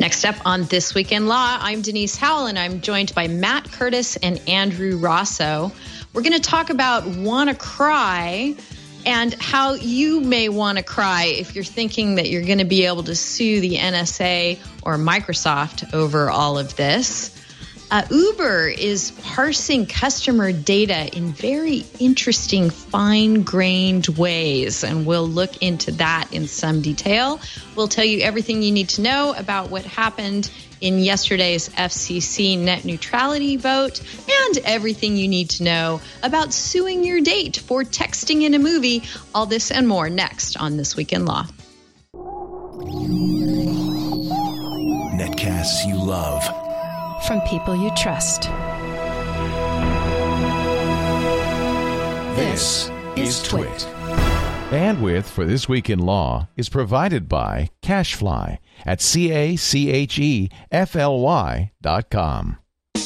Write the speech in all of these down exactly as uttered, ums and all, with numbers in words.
Next up on This Week in Law, I'm Denise Howell, and I'm joined by Matt Curtis and Andrew Rosso. We're going to talk about WannaCry and how you may want to cry if you're thinking that you're going to be able to sue the N S A or Microsoft over all of this. Uh, Uber is parsing customer data in very interesting, fine-grained ways, and we'll look into that in some detail. We'll tell you everything you need to know about what happened in yesterday's F C C net neutrality vote and everything you need to know about suing your date for texting in a movie. All this and more next on This Week in Law. Netcasts you love. From people you trust. This is Twit. Bandwidth for This Week in Law is provided by CacheFly at C A C H E F L Y dot com.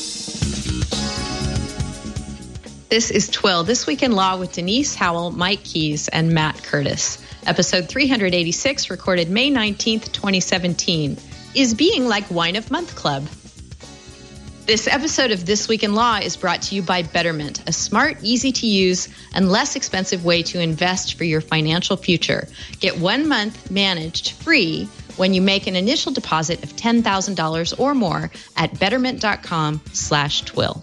This is Twill, This Week in Law with Denise Howell, Mike Keys, and Matt Curtis. Episode three eighty-six, recorded May nineteenth, twenty seventeen, is Being Like Wine of Month Club. This episode of This Week in Law is brought to you by Betterment, a smart, easy-to-use, and less expensive way to invest for your financial future. Get one month managed free when you make an initial deposit of ten thousand dollars or more at betterment.com slash twill.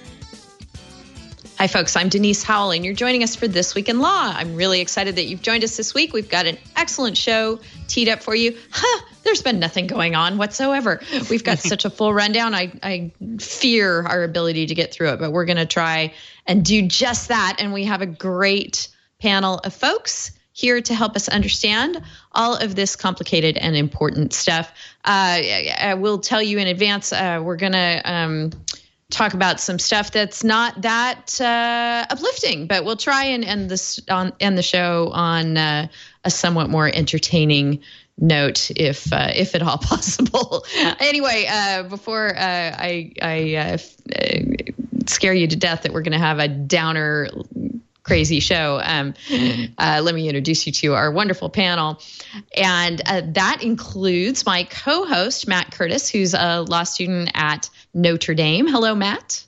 Hi, folks. I'm Denise Howell, and you're joining us for This Week in Law. I'm really excited that you've joined us this week. We've got an excellent show teed up for you. Huh, there's been nothing going on whatsoever. We've got such a full rundown. I, I fear our ability to get through it, but we're going to try and do just that. And we have a great panel of folks here to help us understand all of this complicated and important stuff. Uh, I will tell you in advance, uh, we're going to... Um, talk about some stuff that's not that uh, uplifting, but we'll try and end this on end the show on uh, a somewhat more entertaining note, if uh, if at all possible. Anyway, uh, before uh, I I uh, f- uh, scare you to death that we're going to have a downer, crazy show, um, uh, let me introduce you to our wonderful panel. And uh, that includes my co-host, Matt Curtis, who's a law student at Notre Dame. Hello, Matt.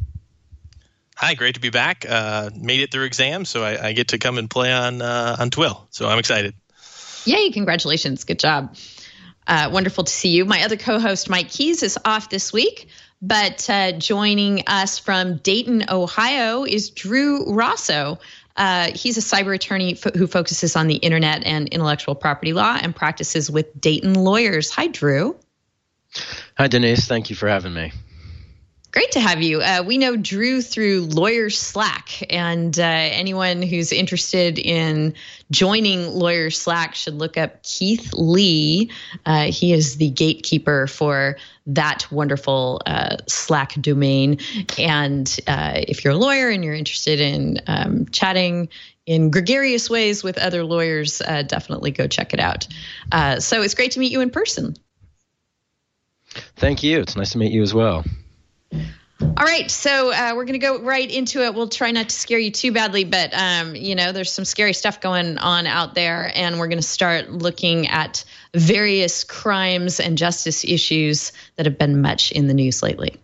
Hi, great to be back. Uh, made it through exams, so I, I get to come and play on uh, on Twill. So I'm excited. Yay, congratulations. Good job. Uh, wonderful to see you. My other co-host, Mike Keys, is off this week, but uh, joining us from Dayton, Ohio, is Drew Rosso. Uh, he's a cyber attorney f- who focuses on the internet and intellectual property law and practices with Dayton lawyers. Hi, Drew. Hi, Denise. Thank you for having me. Great to have you. Uh, we know Drew through Lawyers Slack, and uh, anyone who's interested in joining Lawyers Slack should look up Keith Lee. Uh, he is the gatekeeper for that wonderful uh, Slack domain. And uh, if you're a lawyer and you're interested in um, chatting in gregarious ways with other lawyers, uh, definitely go check it out. Uh, so it's great to meet you in person. Thank you. It's nice to meet you as well. All right, so uh, we're going to go right into it. We'll try not to scare you too badly, but, um, you know, there's some scary stuff going on out there, and we're going to start looking at various crimes and justice issues that have been much in the news lately.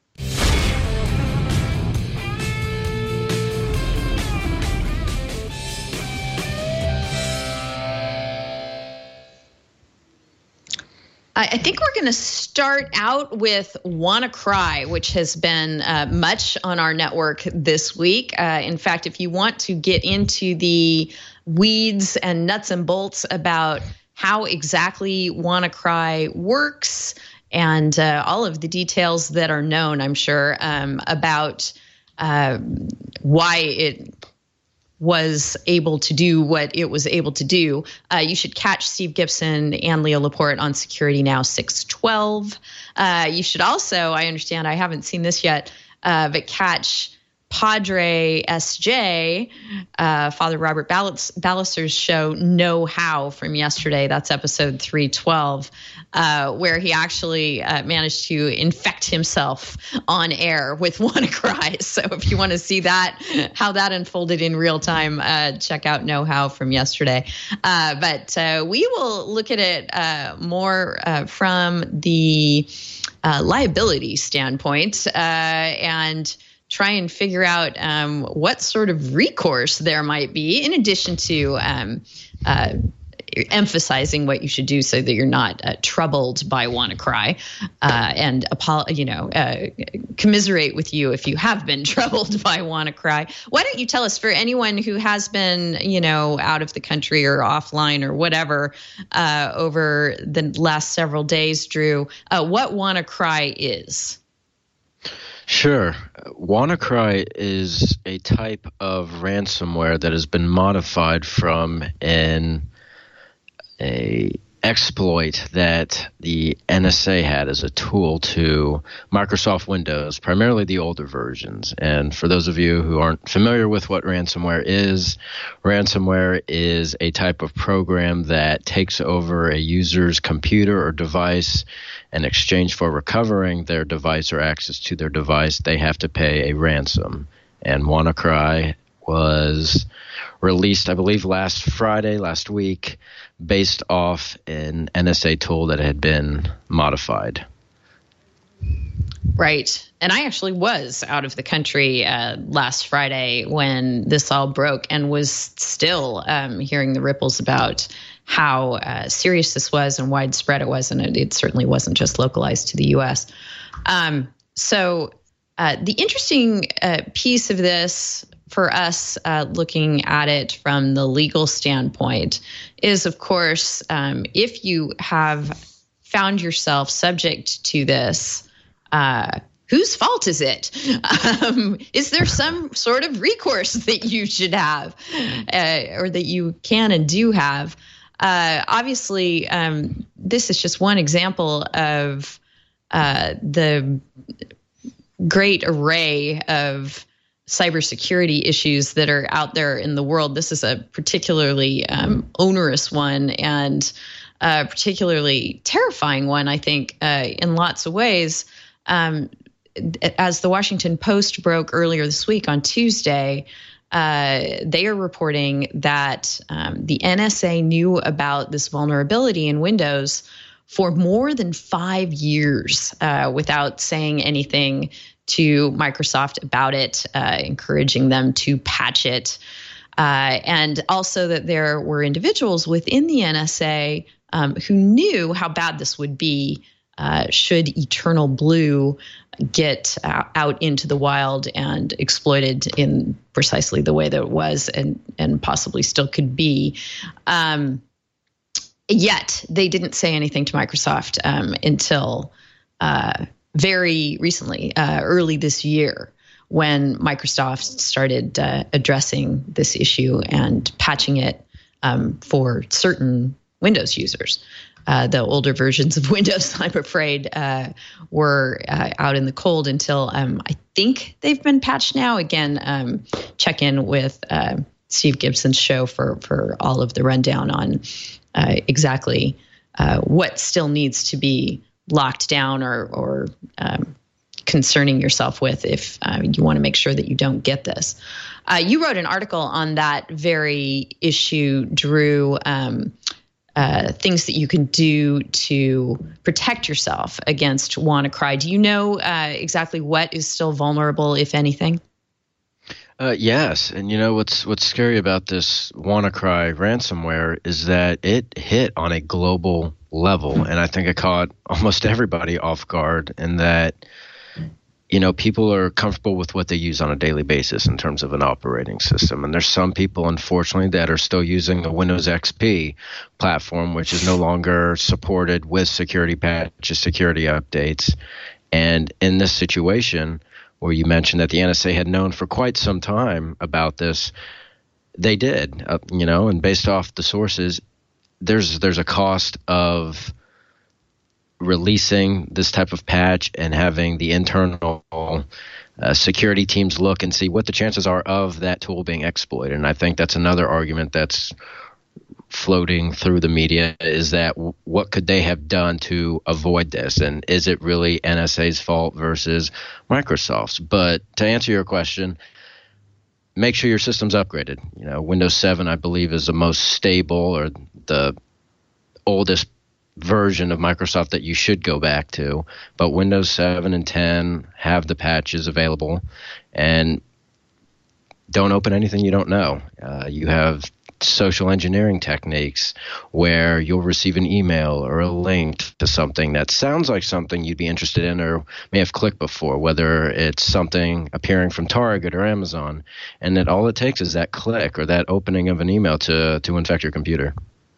I think we're going to start out with WannaCry, which has been uh, much on our network this week. Uh, in fact, if you want to get into the weeds and nuts and bolts about how exactly WannaCry works and uh, all of the details that are known, I'm sure, um, about uh, why it was able to do what it was able to do, uh, you should catch Steve Gibson and Leo Laporte on Security Now six twelve. Uh, you should also, I understand, I haven't seen this yet, uh, but catch Padre S J, uh, Father Robert Ballister's show, Know How, from yesterday. That's episode three twelve, uh, where he actually uh, managed to infect himself on air with WannaCry. So if you want to see that, how that unfolded in real time, uh, check out Know How from yesterday. Uh, but uh, we will look at it uh, more uh, from the uh, liability standpoint uh, and try and figure out um, what sort of recourse there might be, in addition to um, uh, emphasizing what you should do so that you're not uh, troubled by WannaCry, uh, and you know, uh, commiserate with you if you have been troubled by WannaCry. Why don't you tell us, for anyone who has been, you know, out of the country or offline or whatever uh, over the last several days, Drew, uh, what WannaCry is? Sure. WannaCry is a type of ransomware that has been modified from an a exploit that the N S A had as a tool to Microsoft Windows, primarily the older versions. And for those of you who aren't familiar with what ransomware is, ransomware is a type of program that takes over a user's computer or device. In exchange for recovering their device or access to their device, they have to pay a ransom. And WannaCry was released, I believe, last Friday, last week, based off an N S A tool that had been modified. Right. And I actually was out of the country uh, last Friday when this all broke, and was still um, hearing the ripples about how uh, serious this was and widespread it was. And it, it certainly wasn't just localized to the U S. Um, so uh, the interesting uh, piece of this for us, uh, looking at it from the legal standpoint, is, of course, um, if you have found yourself subject to this, uh, whose fault is it? Um, is there some sort of recourse that you should have, uh, or that you can and do have? Uh, obviously, um, this is just one example of uh, the great array of cybersecurity issues that are out there in the world. This is a particularly um, onerous one, and a particularly terrifying one, I think, uh, in lots of ways. Um, as the Washington Post broke earlier this week on Tuesday, Uh, they are reporting that um, the N S A knew about this vulnerability in Windows for more than five years uh, without saying anything to Microsoft about it, uh, encouraging them to patch it. Uh, and also that there were individuals within the N S A um, who knew how bad this would be uh, should Eternal Blue get uh, out into the wild and exploited in precisely the way that it was and and possibly still could be. Um, yet they didn't say anything to Microsoft um, until uh, very recently, uh, early this year, when Microsoft started uh, addressing this issue and patching it um, for certain Windows users. Uh, the older versions of Windows, I'm afraid, uh, were uh, out in the cold until um, I think they've been patched now. Again, um, check in with uh, Steve Gibson's show for, for all of the rundown on uh, exactly uh, what still needs to be locked down or, or um, concerning yourself with if uh, you want to make sure that you don't get this. Uh, you wrote an article on that very issue, Drew. Um, Uh, things that you can do to protect yourself against WannaCry. Do you know uh, exactly what is still vulnerable, if anything? Uh, yes, and you know what's what's scary about this WannaCry ransomware is that it hit on a global level, and I think it caught almost everybody off guard. In that, you know, people are comfortable with what they use on a daily basis in terms of an operating system. And there's some people, unfortunately, that are still using the Windows X P platform, which is no longer supported with security patches, security updates. And in this situation, where you mentioned that the N S A had known for quite some time about this, they did, uh, you know, and based off the sources, there's there's a cost of releasing this type of patch and having the internal uh, security teams look and see what the chances are of that tool being exploited. And I think that's another argument that's floating through the media, is that w- what could they have done to avoid this? And is it really N S A's fault versus Microsoft's? But to answer your question, make sure your system's upgraded. You know, Windows seven, I believe, is the most stable or the oldest version of Microsoft that you should go back to. But Windows seven and ten have the patches available, and don't open anything you don't know. Uh, you have social engineering techniques where you'll receive an email or a link to something that sounds like something you'd be interested in or may have clicked before, whether it's something appearing from Target or Amazon, and that all it takes is that click or that opening of an email to to infect your computer.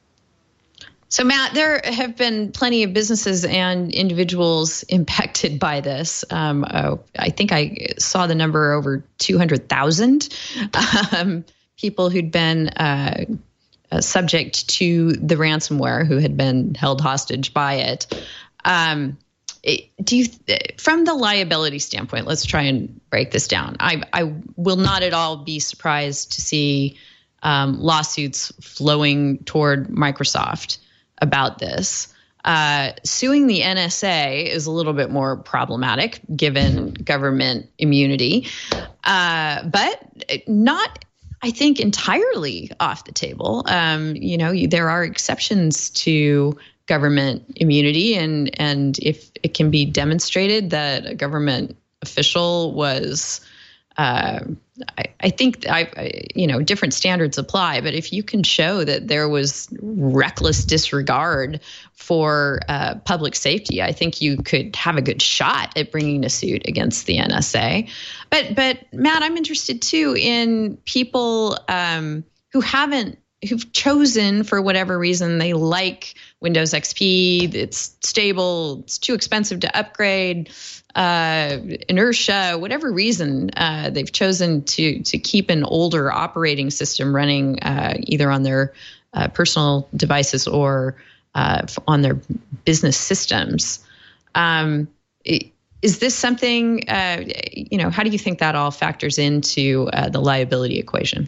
So, Matt, there have been plenty of businesses and individuals impacted by this. Um, uh, I think I saw the number over two hundred thousand um, people who'd been uh, uh, subject to the ransomware, who had been held hostage by it. Um, it do you, from the liability standpoint, let's try and break this down. I, I will not at all be surprised to see um, lawsuits flowing toward Microsoft about this. Uh, suing the N S A is a little bit more problematic given government immunity, uh, but not, I think, entirely off the table. Um, you know, you, there are exceptions to government immunity, and and if it can be demonstrated that a government official was, uh, I, I think, I, I, you know, different standards apply. But if you can show that there was reckless disregard for uh, public safety, I think you could have a good shot at bringing a suit against the N S A. But, but Matt, I'm interested too in people um, who haven't, who've chosen for whatever reason they like Windows X P. It's stable. It's too expensive to upgrade. Uh, inertia, whatever reason, uh, they've chosen to to keep an older operating system running uh, either on their uh, personal devices or uh, on their business systems. Um, is this something, uh, you know, how do you think that all factors into uh, the liability equation?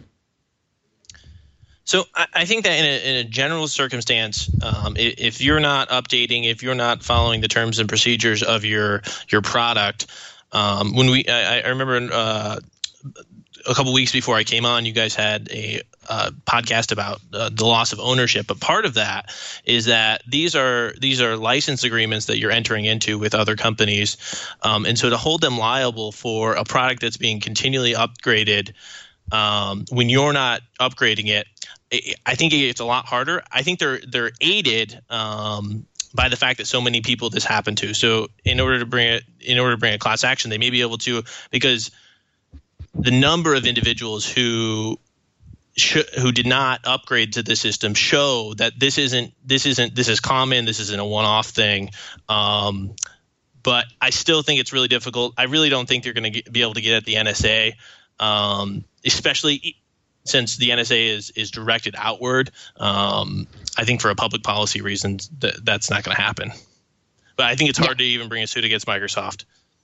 So I, I think that in a, in a general circumstance, um, if, if you're not updating, if you're not following the terms and procedures of your your product, um, when we, I, I remember uh, a couple weeks before I came on, you guys had a uh, podcast about uh, the loss of ownership. But part of that is that these are these are license agreements that you're entering into with other companies, um, and so to hold them liable for a product that's being continually upgraded um, when you're not upgrading it, I think it's a lot harder. I think they're they're aided um, by the fact that so many people this happened to. So in order to bring it, in order to bring a class action, they may be able to, because the number of individuals who sh- who did not upgrade to the system show that this isn't this isn't this is common. This isn't a one-off thing. Um, but I still think it's really difficult. I really don't think they're going to be able to get at the N S A, um, especially since the N S A is is directed outward. um, I think for a public policy reasons that that's not going to happen. But I think it's hard yeah. to even bring a suit against Microsoft.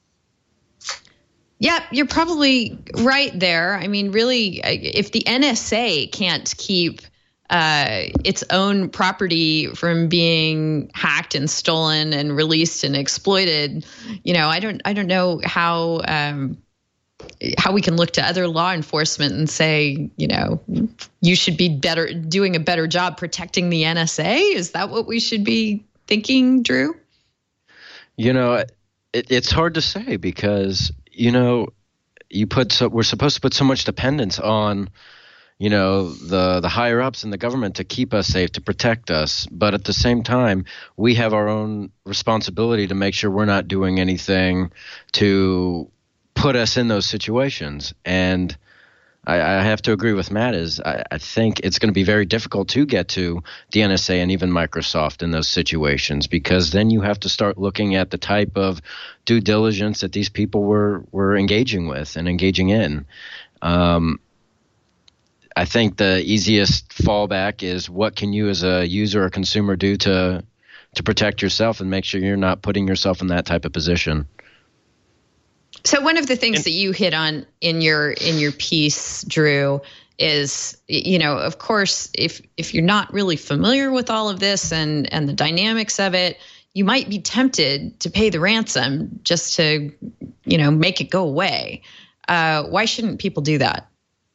Yeah, you're probably right there. I mean, really, if the N S A can't keep uh, its own property from being hacked and stolen and released and exploited, you know, I don't, I don't know how. Um, how we can look to other law enforcement and say, you know, you should be better doing a better job protecting the N S A. Is that what we should be thinking, Drew? You know, it, it's hard to say because, you know, you put so we're supposed to put so much dependence on, you know, the the higher ups in the government to keep us safe, to protect us. But at the same time, we have our own responsibility to make sure we're not doing anything to put us in those situations. And I, I have to agree with Matt is I, I think it's going to be very difficult to get to the N S A and even Microsoft in those situations, because then you have to start looking at the type of due diligence that these people were, were engaging with and engaging in. Um, I think the easiest fallback is what can you as a user or consumer do to to protect yourself and make sure you're not putting yourself in that type of position. So one of the things that you hit on in your in your piece, Drew, is, you know, of course, if if you're not really familiar with all of this and and the dynamics of it, you might be tempted to pay the ransom just to, you know, make it go away. Uh, why shouldn't people do that?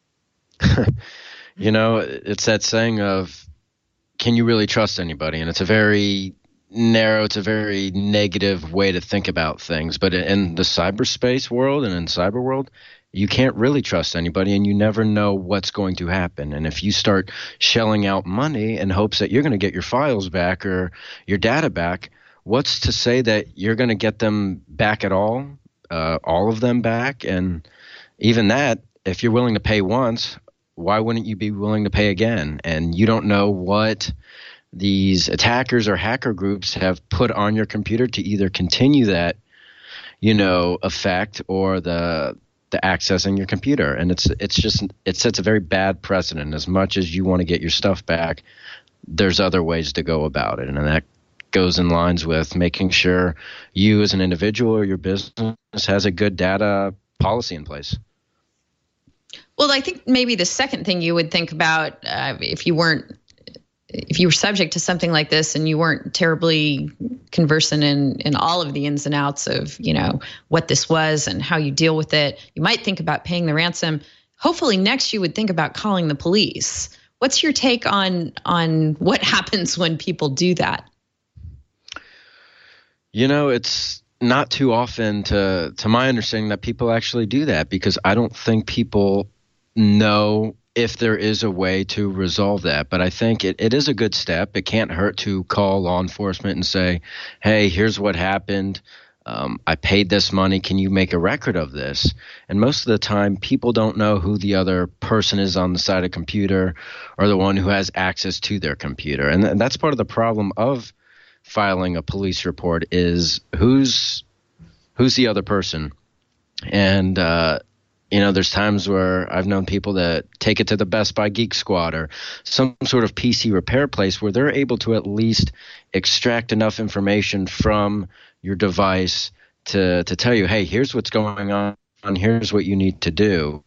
You know, it's that saying of, can you really trust anybody? And it's a very narrow, it's a very negative way to think about things. But in the cyberspace world and in cyber world, you can't really trust anybody, and you never know what's going to happen. And if you start shelling out money in hopes that you're going to get your files back or your data back, what's to say that you're going to get them back at all, uh, all of them back? And even that, if you're willing to pay once, why wouldn't you be willing to pay again? And you don't know what these attackers or hacker groups have put on your computer to either continue that, you know, effect or the the accessing your computer. And it's it's just it sets a very bad precedent. As much as you want to get your stuff back, there's other ways to go about it. And that goes in lines with making sure you as an individual or your business has a good data policy in place. Well, I think maybe the second thing you would think about uh, if you weren't if you were subject to something like this and you weren't terribly conversant in, in all of the ins and outs of, you know, what this was and how you deal with it, you might think about paying the ransom. Hopefully next you would think about calling the police. What's your take on on what happens when people do that? You know, it's not too often, to to my understanding, that people actually do that, because I don't think people know if there is a way to resolve that. But I think it, it is a good step. It can't hurt to call law enforcement and say, hey, here's what happened. Um, I paid this money. Can you make a record of this? And most of the time, people don't know who the other person is on the side of the computer or the one who has access to their computer. And, th- and that's part of the problem of filing a police report, is who's who's the other person. And uh you know, there's times where I've known people that take it to the Best Buy Geek Squad or some sort of P C repair place where they're able to at least extract enough information from your device to to tell you, hey, here's what's going on, and here's what you need to do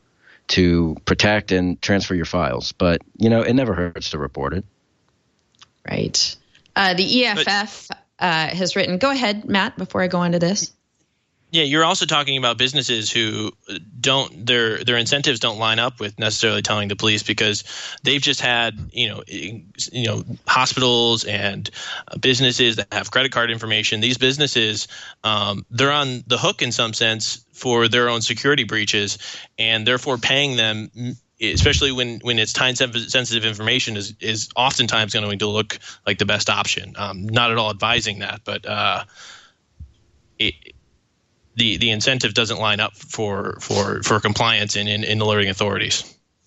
to protect and transfer your files. But, you know, it never hurts to report it. Right. Uh, the E F F uh, has written, go ahead, Matt, before I go on to this. Yeah, you're also talking about businesses who don't their their incentives don't line up with necessarily telling the police, because they've just had, you know, you know, hospitals and businesses that have credit card information. These businesses, um, they're on the hook in some sense for their own security breaches, and therefore paying them, especially when, when it's time sensitive information, is is oftentimes going to look like the best option. Um, not at all advising that, but uh, it. The, the incentive doesn't line up for for, for compliance in, in, in alerting authorities.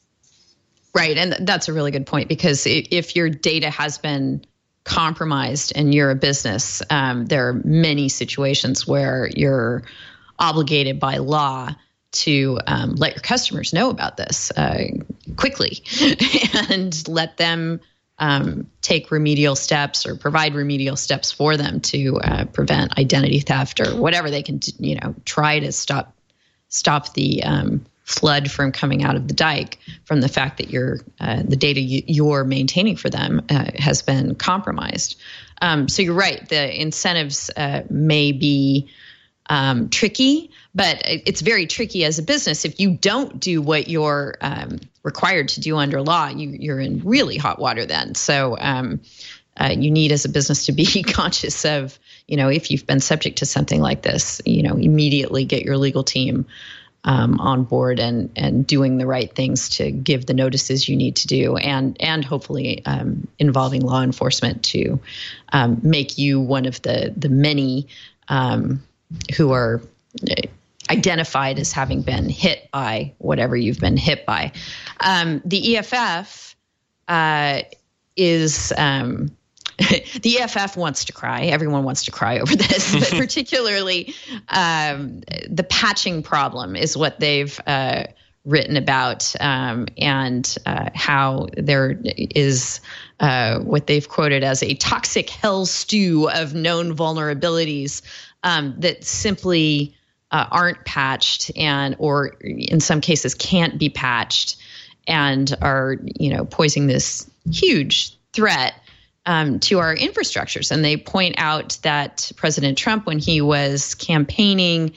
Right. And that's a really good point, because if your data has been compromised and you're a business, um, there are many situations where you're obligated by law to um, let your customers know about this uh, quickly and let them Um, take remedial steps or provide remedial steps for them to uh, prevent identity theft or whatever they can, you know, try to stop stop the um, flood from coming out of the dike from the fact that your uh, the data you, you're maintaining for them uh, has been compromised. Um, so you're right. The incentives uh, may be um, tricky, but it's very tricky as a business. If you don't do what you're um, required to do under law, you, you're in really hot water then. So um, uh, you need, as a business, to be conscious of, you know, if you've been subject to something like this, you know, immediately get your legal team um, on board and and doing the right things to give the notices you need to do, and and hopefully um, involving law enforcement to um, make you one of the the many um, who are identified as having been hit by whatever you've been hit by. Um, the E F F uh, is um, the E F F wants to cry. Everyone wants to cry over this, but particularly um, the patching problem is what they've uh, written about, um, and uh, how there is uh, what they've quoted as a toxic hell stew of known vulnerabilities um, that simply uh, aren't patched and, or in some cases, can't be patched, and are, you know, posing this huge threat um, to our infrastructures. And they point out that President Trump, when he was campaigning,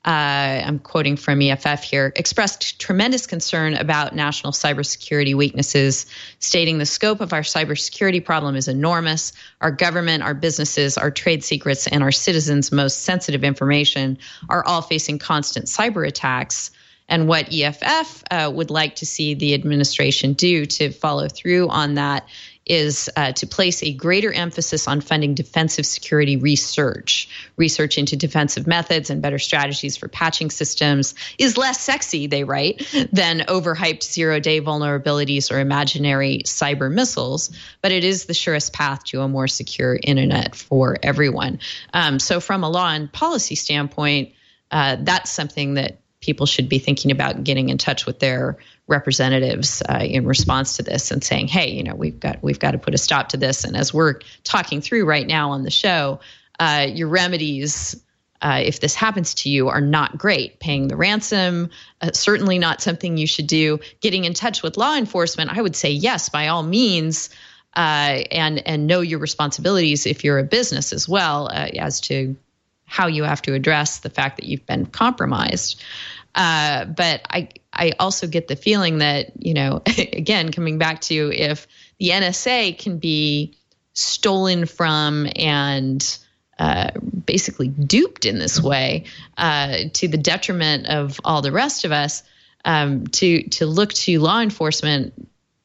Uh, I'm quoting from E F F here, expressed tremendous concern about national cybersecurity weaknesses, stating the scope of our cybersecurity problem is enormous. Our government, our businesses, our trade secrets, and our citizens' most sensitive information are all facing constant cyber attacks. And what E F F uh, would like to see the administration do to follow through on that is uh, to place a greater emphasis on funding defensive security research. Research into defensive methods and better strategies for patching systems is less sexy, they write, than overhyped zero-day vulnerabilities or imaginary cyber missiles, but it is the surest path to a more secure internet for everyone. Um, so from a law and policy standpoint, uh, that's something that people should be thinking about, getting in touch with their representatives uh, in response to this and saying, hey, you know, we've got we've got to put a stop to this. And as we're talking through right now on the show, uh, your remedies, uh, if this happens to you, are not great. Paying the ransom, uh, certainly not something you should do. Getting in touch with law enforcement, I would say yes, by all means, uh, and and know your responsibilities if you're a business as well, uh, as to how you have to address the fact that you've been compromised. Uh, but I I also get the feeling that, you know, again, coming back to if the N S A can be stolen from and uh, basically duped in this way uh, to the detriment of all the rest of us, um, to to look to law enforcement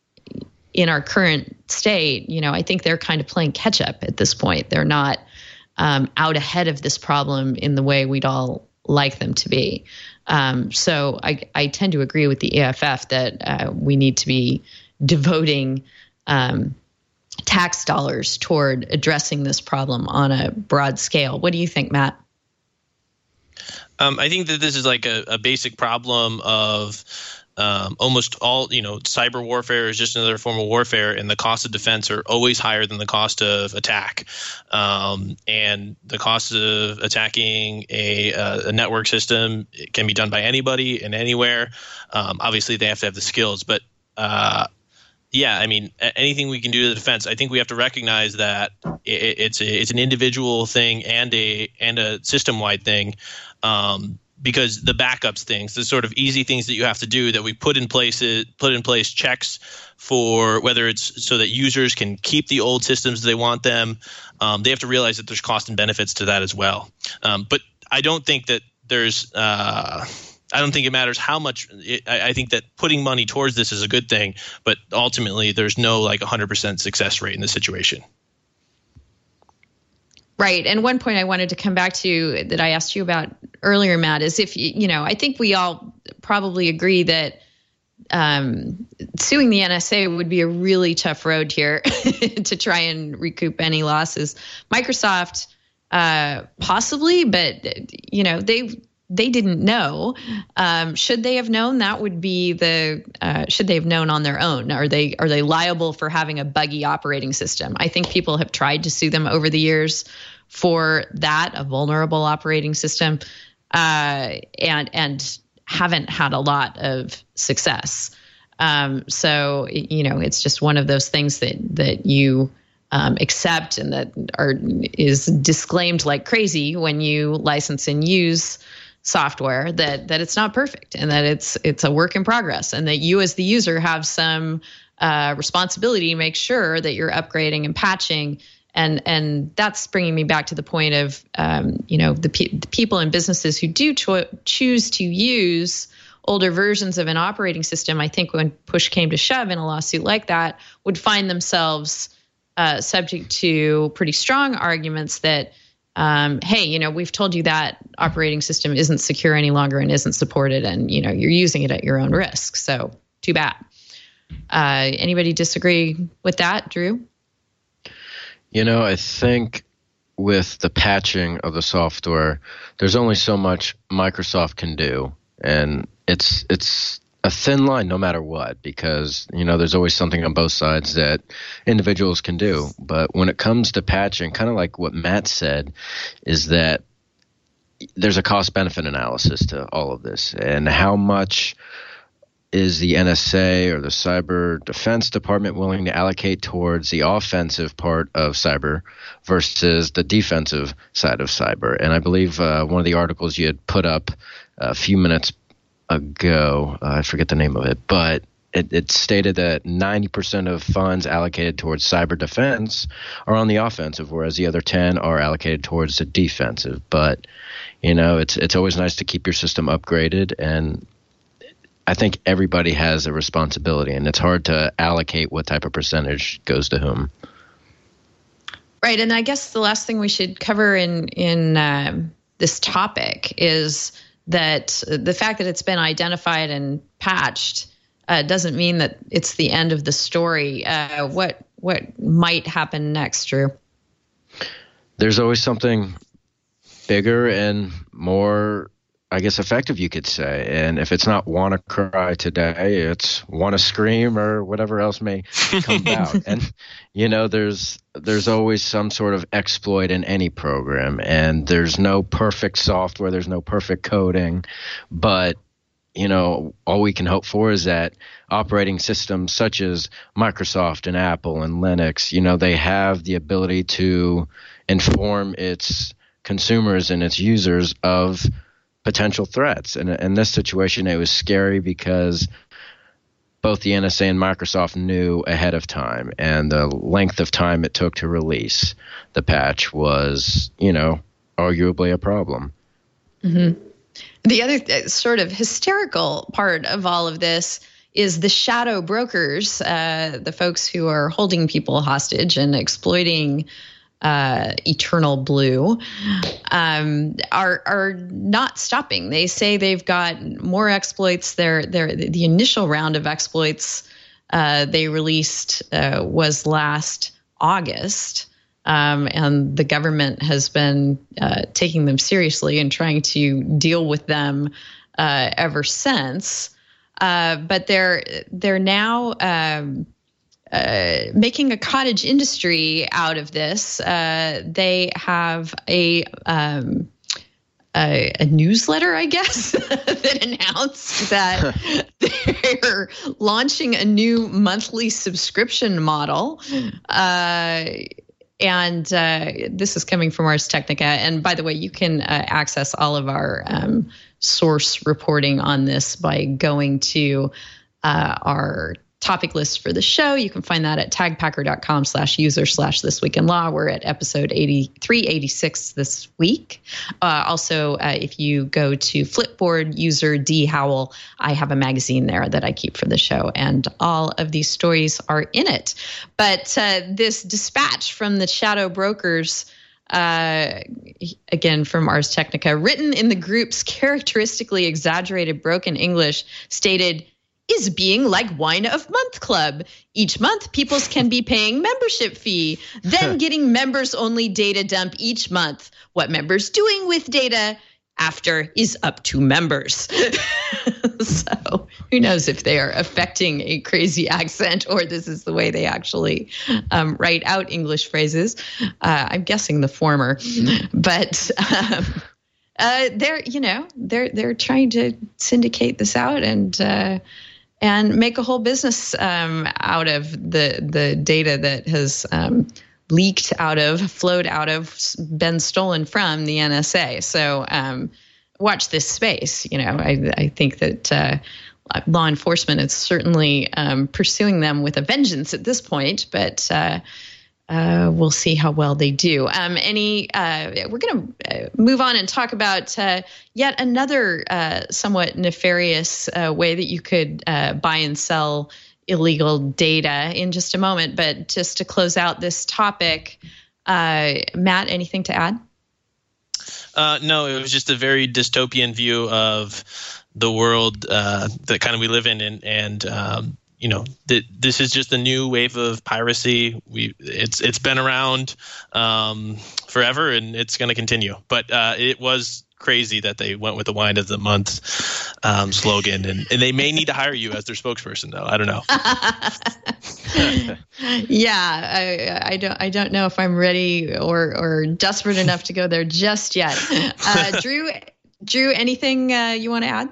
in our current state, you know, I think they're kind of playing catch up at this point. They're not um, out ahead of this problem in the way we'd all like them to be. Um, so I, I tend to agree with the E F F that uh, we need to be devoting um, tax dollars toward addressing this problem on a broad scale. What do you think, Matt? Um, I think that this is like a, a basic problem of um, almost all, you know, cyber warfare is just another form of warfare, and the cost of defense are always higher than the cost of attack. Um, and the cost of attacking a, uh, a network system, it can be done by anybody and anywhere. Um, obviously, they have to have the skills, but uh, yeah, I mean, anything we can do to the defense, I think we have to recognize that it, it's a, it's an individual thing and a and a system-wide thing. Um, because the backups things, the sort of easy things that you have to do that we put in place, put in place checks for whether it's so that users can keep the old systems as they want them. Um, they have to realize that there's cost and benefits to that as well. Um, but I don't think that there's uh, I don't think it matters how much it, I, I think that putting money towards this is a good thing, but ultimately there's no like one hundred percent success rate in this situation. Right. And one point I wanted to come back to that I asked you about earlier, Matt, is if, you know, I think we all probably agree that um, suing the N S A would be a really tough road here to try and recoup any losses. Microsoft, uh, possibly, but, you know, they they didn't know. Um, should they have known? That would be the uh, should they have known on their own? Are they are they liable for having a buggy operating system? I think people have tried to sue them over the years for that, a vulnerable operating system, uh, and and haven't had a lot of success. Um, so you know, it's just one of those things that that you um, accept and that are is disclaimed like crazy when you license and use software, that that it's not perfect and that it's it's a work in progress, and that you as the user have some uh, responsibility to make sure that you're upgrading and patching. And and that's bringing me back to the point of um, you know the, pe- the people and businesses who do cho- choose to use older versions of an operating system. I think when push came to shove in a lawsuit like that, would find themselves uh, subject to pretty strong arguments that. Um, hey, you know, we've told you that operating system isn't secure any longer and isn't supported, and, you know, you're using it at your own risk. So too bad. Uh, anybody disagree with that, Drew? You know, I think with the patching of the software, there's only so much Microsoft can do. And it's it's a thin line no matter what, because, you know, there's always something on both sides that individuals can do. But when it comes to patching, kind of like what Matt said, is that there's a cost-benefit analysis to all of this. And how much is the N S A or the Cyber Defense Department willing to allocate towards the offensive part of cyber versus the defensive side of cyber? And I believe uh, one of the articles you had put up a few minutes ago, uh, I forget the name of it, but it, it stated that ninety percent of funds allocated towards cyber defense are on the offensive, whereas the other ten are allocated towards the defensive. But, you know, it's it's always nice to keep your system upgraded, and I think everybody has a responsibility, and it's hard to allocate what type of percentage goes to whom. Right, and I guess the last thing we should cover in in um, this topic is that the fact that it's been identified and patched uh, doesn't mean that it's the end of the story. Uh, what what might happen next, Drew? There's always something bigger and more, I guess, effective, you could say. And if it's not WannaCry today, it's WannaScream or whatever else may come out. And, you know, there's there's always some sort of exploit in any program. And there's no perfect software. There's no perfect coding. But, you know, all we can hope for is that operating systems such as Microsoft and Apple and Linux, you know, they have the ability to inform its consumers and its users of potential threats. And in this situation, it was scary because both the N S A and Microsoft knew ahead of time, and the length of time it took to release the patch was, you know, arguably a problem. Mm-hmm. The other th- sort of hysterical part of all of this is the shadow brokers, uh, the folks who are holding people hostage and exploiting uh, Eternal Blue, um, are are not stopping. They say they've got more exploits. Their their the initial round of exploits uh, they released uh, was last August, um, and the government has been uh, taking them seriously and trying to deal with them uh, ever since. Uh, but they're they're now Um, Uh, making a cottage industry out of this. Uh, they have a, um, a a newsletter, I guess, that announced that they're launching a new monthly subscription model. Uh, and uh, this is coming from Ars Technica. And by the way, you can uh, access all of our um, source reporting on this by going to uh, our topic list for the show. You can find that at tagpacker.com slash user slash this week in law. We're at episode eighty-three eighty-six this week. Uh, also, uh, if you go to Flipboard user D Howell, I have a magazine there that I keep for the show, and all of these stories are in it. But uh, this dispatch from the shadow brokers, uh, again from Ars Technica, written in the group's characteristically exaggerated broken English, stated, is being like Wine of Month Club. Each month, peoples can be paying membership fee, then getting members only data dump each month. What members doing with data after is up to members. So who knows if they are affecting a crazy accent or this is the way they actually um, write out English phrases. Uh, I'm guessing the former, but um, uh, they're, you know, they're, they're trying to syndicate this out and, uh, and make a whole business um, out of the the data that has um, leaked out of, flowed out of, been stolen from the N S A. So um, watch this space. You know, I, I think that uh, law enforcement is certainly um, pursuing them with a vengeance at this point, but uh, uh, we'll see how well they do. Um, any, uh, we're going to move on and talk about uh, yet another uh, somewhat nefarious uh, way that you could uh, buy and sell illegal data in just a moment. But just to close out this topic, uh, Matt, anything to add? Uh, no, it was just a very dystopian view of the world uh, that kind of we live in, and and um, you know, th- this is just a new wave of piracy. We it's it's been around um, forever, and it's going to continue. But uh, it was crazy that they went with the Wine of the Month um, slogan, and, and they may need to hire you as their spokesperson, though. I don't know. yeah, I, I don't I don't know if I'm ready or or desperate enough to go there just yet. Uh, Drew, Drew, anything uh, you want to add?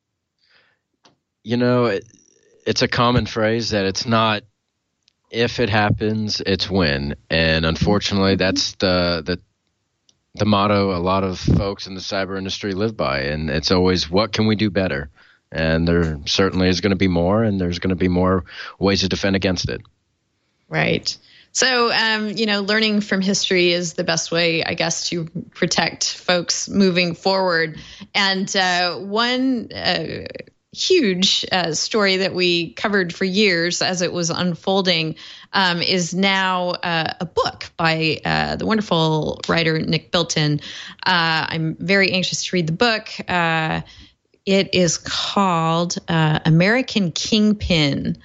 You know, it, it's a common phrase that it's not if it happens, it's when, and unfortunately, that's the the the motto a lot of folks in the cyber industry live by, and it's always, what can we do better? And there certainly is going to be more, and there's going to be more ways to defend against it. Right. So, um, you know, learning from history is the best way, I guess, to protect folks moving forward. And uh, one uh, huge uh, story that we covered for years as it was unfolding um, is now uh, a book by uh, the wonderful writer Nick Bilton. Uh, I'm very anxious to read the book. Uh, it is called uh, American Kingpin.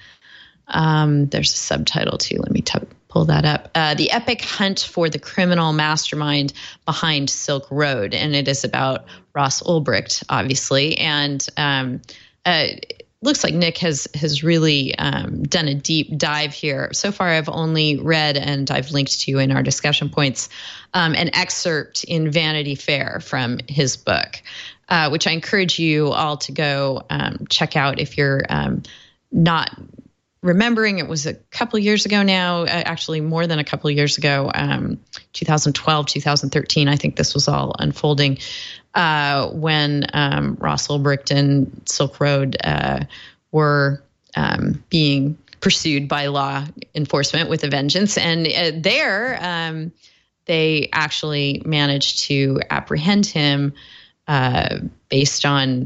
Um, there's a subtitle too. Let me t- pull that up. Uh, the Epic Hunt for the Criminal Mastermind Behind Silk Road. And it is about Ross Ulbricht, obviously. And um, uh, it looks like Nick has has really um, done a deep dive here. So far, I've only read, and I've linked to in our discussion points, um, an excerpt in Vanity Fair from his book, uh, which I encourage you all to go um, check out if you're um, not remembering. It was a couple of years ago now, uh, actually more than a couple of years ago, um, twenty twelve, twenty thirteen, I think this was all unfolding, uh, when um, Ross Ulbricht and Silk Road uh, were um, being pursued by law enforcement with a vengeance. And uh, there, um, they actually managed to apprehend him uh, based on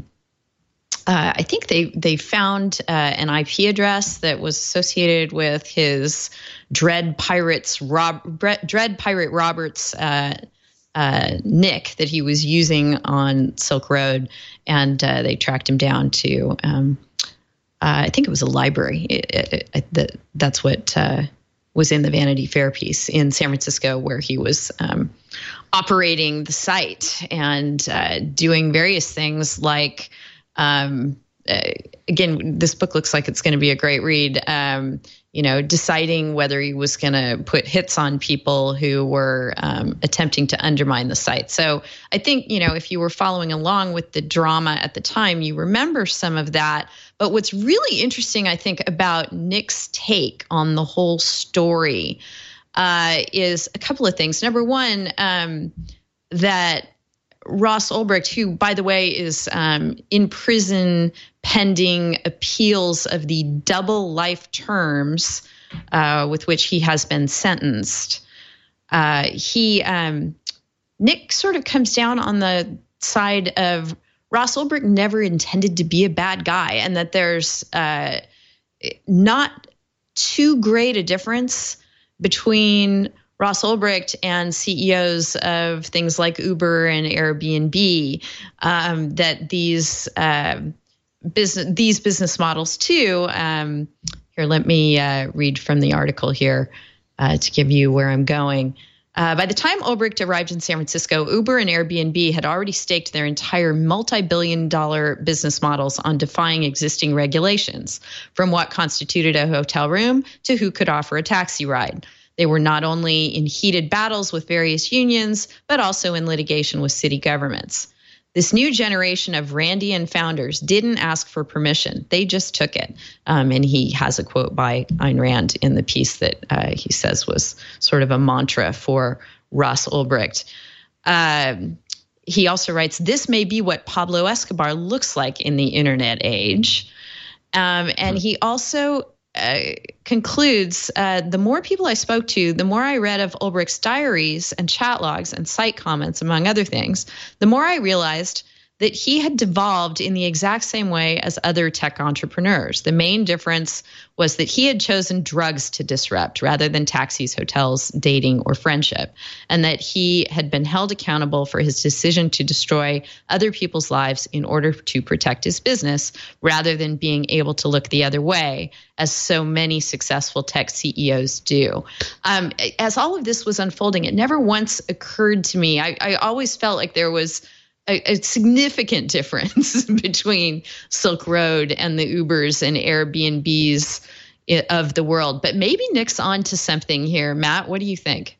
Uh, I think they they found uh, an I P address that was associated with his Dread Pirates Rob Dread Pirate Roberts uh, uh, nick that he was using on Silk Road, and uh, they tracked him down to um, uh, I think it was a library. It, it, it, that that's what uh, was in the Vanity Fair piece in San Francisco, where he was um, operating the site and uh, doing various things like. Um, uh, again, this book looks like it's going to be a great read. Um, you know, deciding whether he was going to put hits on people who were um, attempting to undermine the site. So I think, you know, if you were following along with the drama at the time, you remember some of that. But what's really interesting, I think, about Nick's take on the whole story uh, is a couple of things. Number one, um, that Ross Ulbricht, who, by the way, is um, in prison pending appeals of the double life terms uh, with which he has been sentenced. Uh, he, um, Nick sort of comes down on the side of Ross Ulbricht never intended to be a bad guy, and that there's uh, not too great a difference between Ross Ulbricht and C E Os of things like Uber and Airbnb, um, that these uh, business these business models too. Um, here, let me uh, read from the article here uh, to give you where I'm going. Uh, by the time Ulbricht arrived in San Francisco, Uber and Airbnb had already staked their entire multi-billion dollar business models on defying existing regulations, from what constituted a hotel room to who could offer a taxi ride. They were not only in heated battles with various unions, but also in litigation with city governments. This new generation of Randian founders didn't ask for permission. They just took it. Um, and he has a quote by Ayn Rand in the piece that uh, he says was sort of a mantra for Ross Ulbricht. Um, he also writes, "This may be what Pablo Escobar looks like in the internet age." Um, and he also Uh, concludes, uh, the more people I spoke to, the more I read of Ulbricht's diaries and chat logs and site comments, among other things, the more I realized that he had devolved in the exact same way as other tech entrepreneurs. The main difference was that he had chosen drugs to disrupt rather than taxis, hotels, dating, or friendship, and that he had been held accountable for his decision to destroy other people's lives in order to protect his business, rather than being able to look the other way, as so many successful tech C E Os do. Um, as all of this was unfolding, it never once occurred to me. I, I always felt like there was a, a significant difference between Silk Road and the Ubers and Airbnbs of the world. But maybe Nick's on to something here. Matt, what do you think?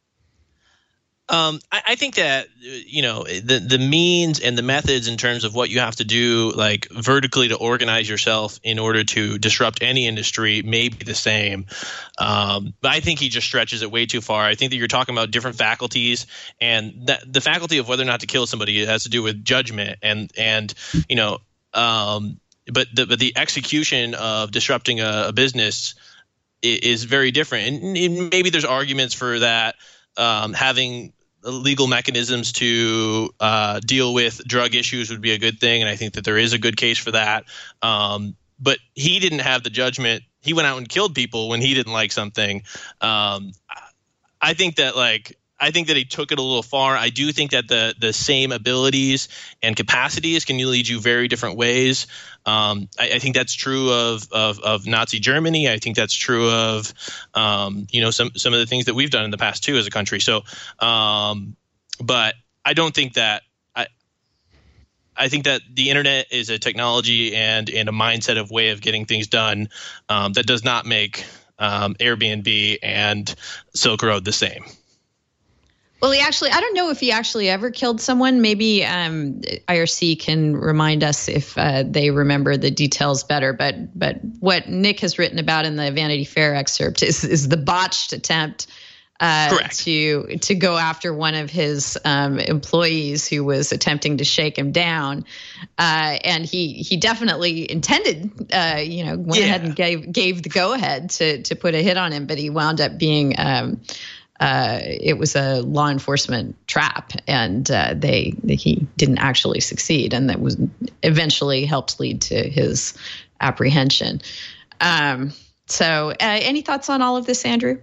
Um, I, I think that, you know, the the means and the methods in terms of what you have to do, like vertically to organize yourself in order to disrupt any industry, may be the same. Um, but I think he just stretches it way too far. I think that you're talking about different faculties, and that the faculty of whether or not to kill somebody has to do with judgment and and you know, um, but the but the execution of disrupting a, a business is, is very different, and, and maybe there's arguments for that. Um, having legal mechanisms to uh, deal with drug issues would be a good thing, and I think that there is a good case for that. Um, but he didn't have the judgment. He went out and killed people when he didn't like something. Um, I think that like I think that he took it a little far. I do think that the the same abilities and capacities can lead you very different ways. Um, I, I think that's true of, of of Nazi Germany. I think that's true of um, you know some some of the things that we've done in the past too as a country. So, um, but I don't think that I I think that the internet is a technology and and a mindset of way of getting things done um, that does not make um, Airbnb and Silk Road the same. Well, he actually, I don't know if he actually ever killed someone. Maybe um, I R C can remind us if uh, they remember the details better. But but what Nick has written about in the Vanity Fair excerpt is is the botched attempt uh, to to go after one of his um, employees who was attempting to shake him down. Uh, and he he definitely intended, uh, you know, went yeah. ahead and gave gave the go ahead to to put a hit on him. But he wound up being um, Uh, it was a law enforcement trap, and uh, they he didn't actually succeed, and that was eventually helped lead to his apprehension. Um, so, uh, any thoughts on all of this, Andrew?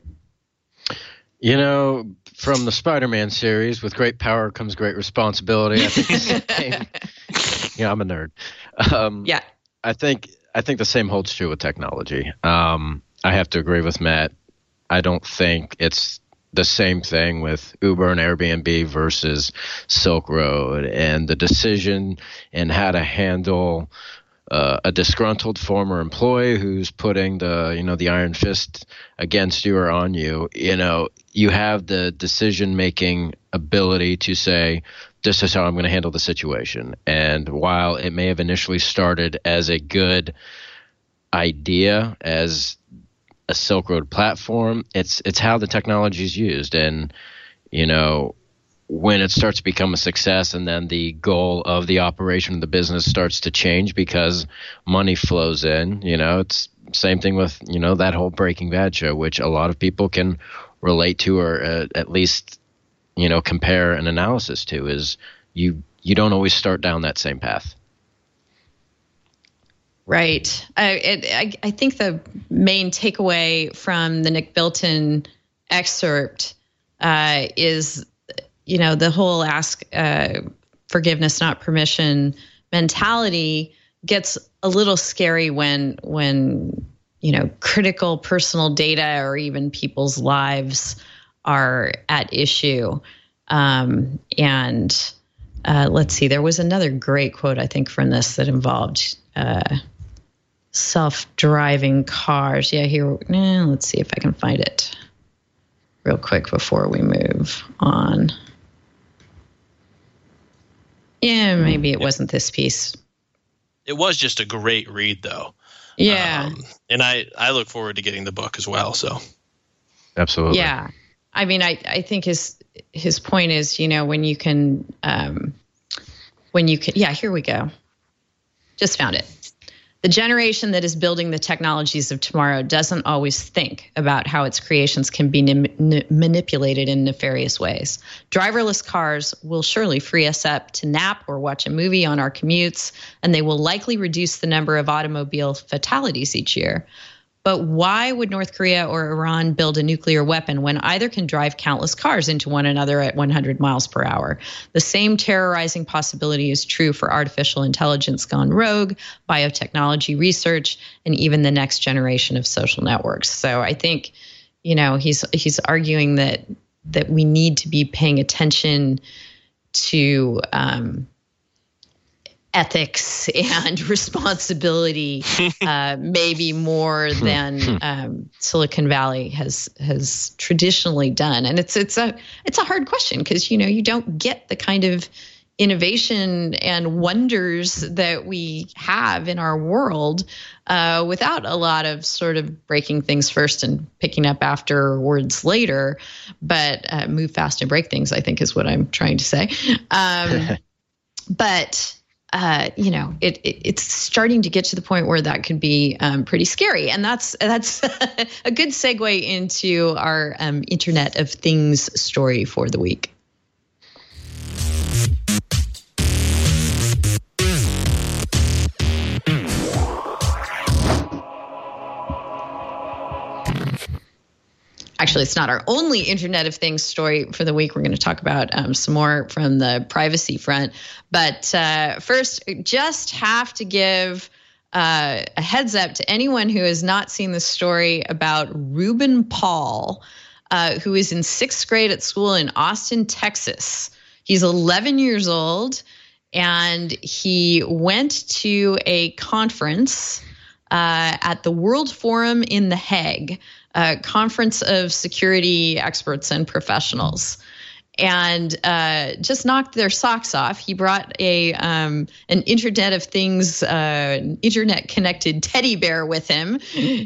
You know, from the Spider-Man series, with great power comes great responsibility. I think the same, yeah, I'm a nerd. Um, yeah, I think I think the same holds true with technology. Um, I have to agree with Matt. I don't think it's the same thing with Uber and Airbnb versus Silk Road, and the decision and how to handle uh, a disgruntled former employee who's putting the, you know, the iron fist against you or on you. You know, you have the decision-making ability to say, this is how I'm going to handle the situation. And while it may have initially started as a good idea, as a Silk Road platform, it's it's how the technology is used. And, you know, when it starts to become a success and then the goal of the operation of the business starts to change because money flows in, you know, it's same thing with, you know, that whole Breaking Bad show, which a lot of people can relate to, or uh, at least, you know, compare an analysis to, is you you don't always start down that same path. Right. I, it, I I think the main takeaway from the Nick Bilton excerpt uh, is, you know, the whole ask uh, forgiveness, not permission mentality gets a little scary when when you know critical personal data or even people's lives are at issue. Um, and uh, let's see, there was another great quote I think from this that involved Uh, self-driving cars. Yeah, here, eh, let's see if I can find it real quick before we move on. Yeah, maybe it wasn't this piece. It was just a great read, though. Yeah. Um, and I, I look forward to getting the book as well. So, absolutely. Yeah. I mean, I, I think his his point is, you know, when you can, um, when you can, yeah, here we go. Just found it. The generation that is building the technologies of tomorrow doesn't always think about how its creations can be nim- n- manipulated in nefarious ways. Driverless cars will surely free us up to nap or watch a movie on our commutes, and they will likely reduce the number of automobile fatalities each year. But why would North Korea or Iran build a nuclear weapon when either can drive countless cars into one another at one hundred miles per hour? The same terrorizing possibility is true for artificial intelligence gone rogue, biotechnology research, and even the next generation of social networks. So I think, you know, he's he's arguing that that we need to be paying attention to um, ethics and responsibility, uh, maybe more than um, Silicon Valley has has traditionally done. And it's it's a it's a hard question because you know you don't get the kind of innovation and wonders that we have in our world uh, without a lot of sort of breaking things first and picking up afterwards later. But uh, move fast and break things, I think, is what I'm trying to say. Um, but uh, you know, it, it it's starting to get to the point where that could be um, pretty scary, and that's that's a good segue into our um, Internet of Things story for the week. Actually, it's not our only Internet of Things story for the week. We're going to talk about um, some more from the privacy front. But uh, first, just have to give uh, a heads up to anyone who has not seen the story about Ruben Paul, uh, who is in sixth grade at school in Austin, Texas. He's eleven years old, and he went to a conference uh, at the World Forum in The Hague, a conference of security experts and professionals, and uh, just knocked their socks off. He brought a um, an Internet of Things, uh, internet-connected teddy bear with him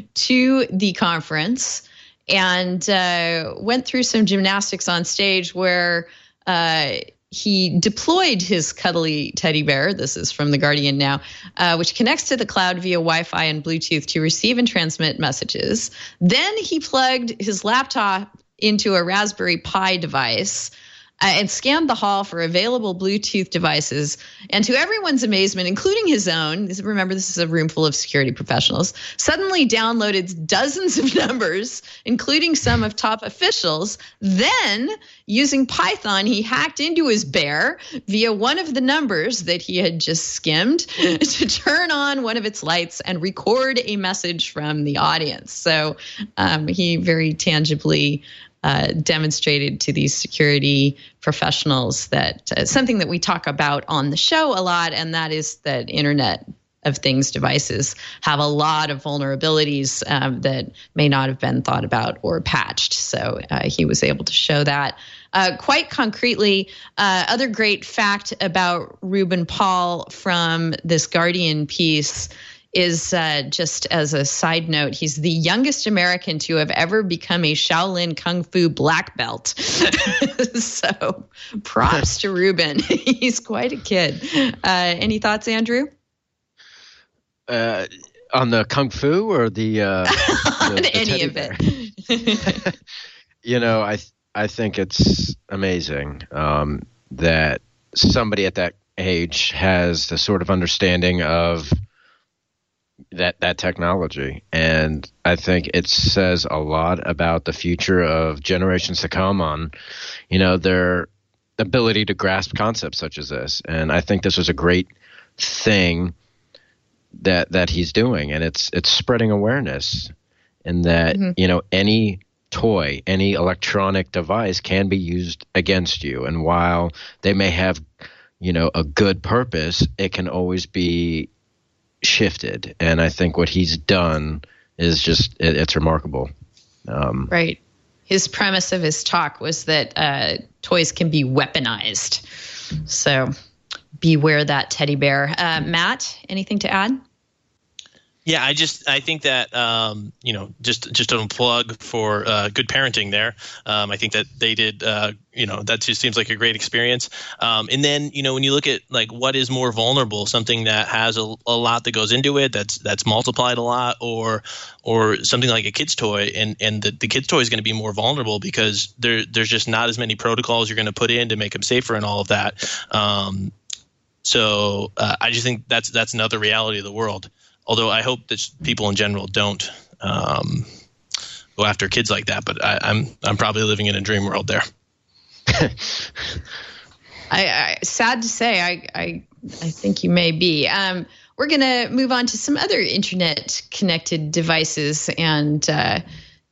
to the conference, and uh, went through some gymnastics on stage where uh, he deployed his cuddly teddy bear, this is from The Guardian now, uh, which connects to the cloud via Wi-Fi and Bluetooth to receive and transmit messages. Then he plugged his laptop into a Raspberry Pi device uh, and scanned the hall for available Bluetooth devices. And to everyone's amazement, including his own, remember this is a room full of security professionals, suddenly downloaded dozens of numbers, including some of top officials. Then, using Python, he hacked into his bear via one of the numbers that he had just skimmed to turn on one of its lights and record a message from the audience. So um, he very tangibly uh, demonstrated to these security professionals that uh, something that we talk about on the show a lot, and that is that Internet of Things devices have a lot of vulnerabilities um, that may not have been thought about or patched. So uh, he was able to show that uh, quite concretely. Uh, other great fact about Ruben Paul from this Guardian piece is uh, just as a side note, he's the youngest American to have ever become a Shaolin Kung Fu black belt. So props to Ruben. He's quite a kid. Uh, any thoughts, Andrew? Uh, on the Kung Fu or the, uh, on the, the any of bear? it? You know, I I think it's amazing um, that somebody at that age has the sort of understanding of that that technology, and I think it says a lot about the future of generations to come on, you know, their ability to grasp concepts such as this. And I think this was a great thing that that he's doing, and it's it's spreading awareness, and that mm-hmm. you know, any toy, any electronic device can be used against you, and while they may have, you know, a good purpose, it can always be shifted. And I think what he's done is just it, it's remarkable. Um, right. His premise of his talk was that uh, toys can be weaponized. So beware that teddy bear. Uh, Matt, anything to add? Yeah, I just I think that um, you know just just a plug for uh, good parenting there. Um, I think that they did uh, you know that just seems like a great experience. Um, and then you know when you look at like what is more vulnerable, something that has a, a lot that goes into it, that's that's multiplied a lot, or or something like a kid's toy, and and the, the kid's toy is going to be more vulnerable because there there's just not as many protocols you're going to put in to make them safer and all of that. Um, so uh, I just think that's that's another reality of the world. Although I hope that people in general don't um, go after kids like that, but I, I'm I'm probably living in a dream world there. I, I sad to say, I I, I think you may be. Um, we're gonna move on to some other internet connected devices and uh,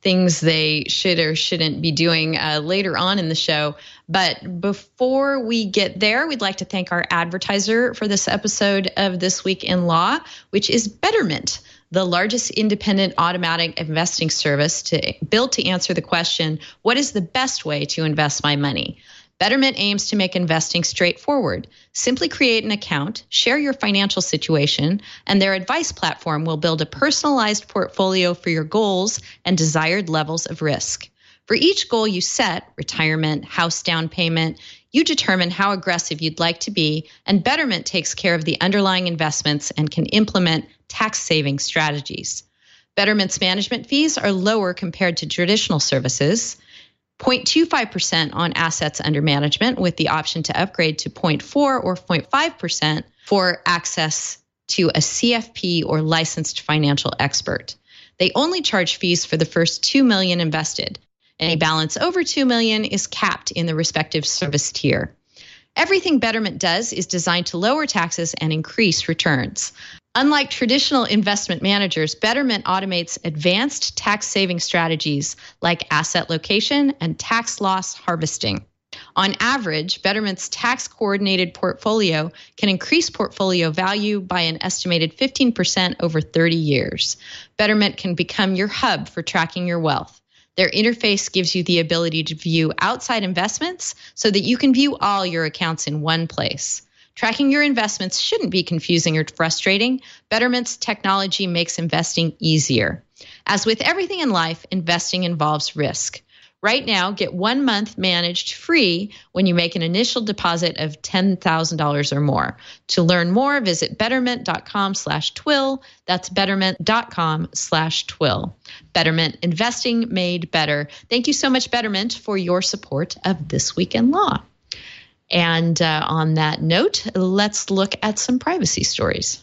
things they should or shouldn't be doing uh, later on in the show. But before we get there, we'd like to thank our advertiser for this episode of This Week in Law, which is Betterment, the largest independent automatic investing service to built to answer the question, what is the best way to invest my money? Betterment aims to make investing straightforward. Simply create an account, share your financial situation, and their advice platform will build a personalized portfolio for your goals and desired levels of risk. For each goal you set, retirement, house down payment, you determine how aggressive you'd like to be, and Betterment takes care of the underlying investments and can implement tax-saving strategies. Betterment's management fees are lower compared to traditional services, zero point two five percent on assets under management with the option to upgrade to zero point four or zero point five percent for access to a C F P or licensed financial expert. They only charge fees for the first two million dollars invested. Any balance over two million dollars is capped in the respective service tier. Everything Betterment does is designed to lower taxes and increase returns. Unlike traditional investment managers, Betterment automates advanced tax-saving strategies like asset location and tax loss harvesting. On average, Betterment's tax-coordinated portfolio can increase portfolio value by an estimated fifteen percent over thirty years. Betterment can become your hub for tracking your wealth. Their interface gives you the ability to view outside investments so that you can view all your accounts in one place. Tracking your investments shouldn't be confusing or frustrating. Betterment's technology makes investing easier. As with everything in life, investing involves risk. Right now, get one month managed free when you make an initial deposit of ten thousand dollars or more. To learn more, visit betterment.com slash twill. That's betterment.com slash twill. Betterment, investing made better. Thank you so much, Betterment, for your support of This Week in Law. And uh, on that note, let's look at some privacy stories.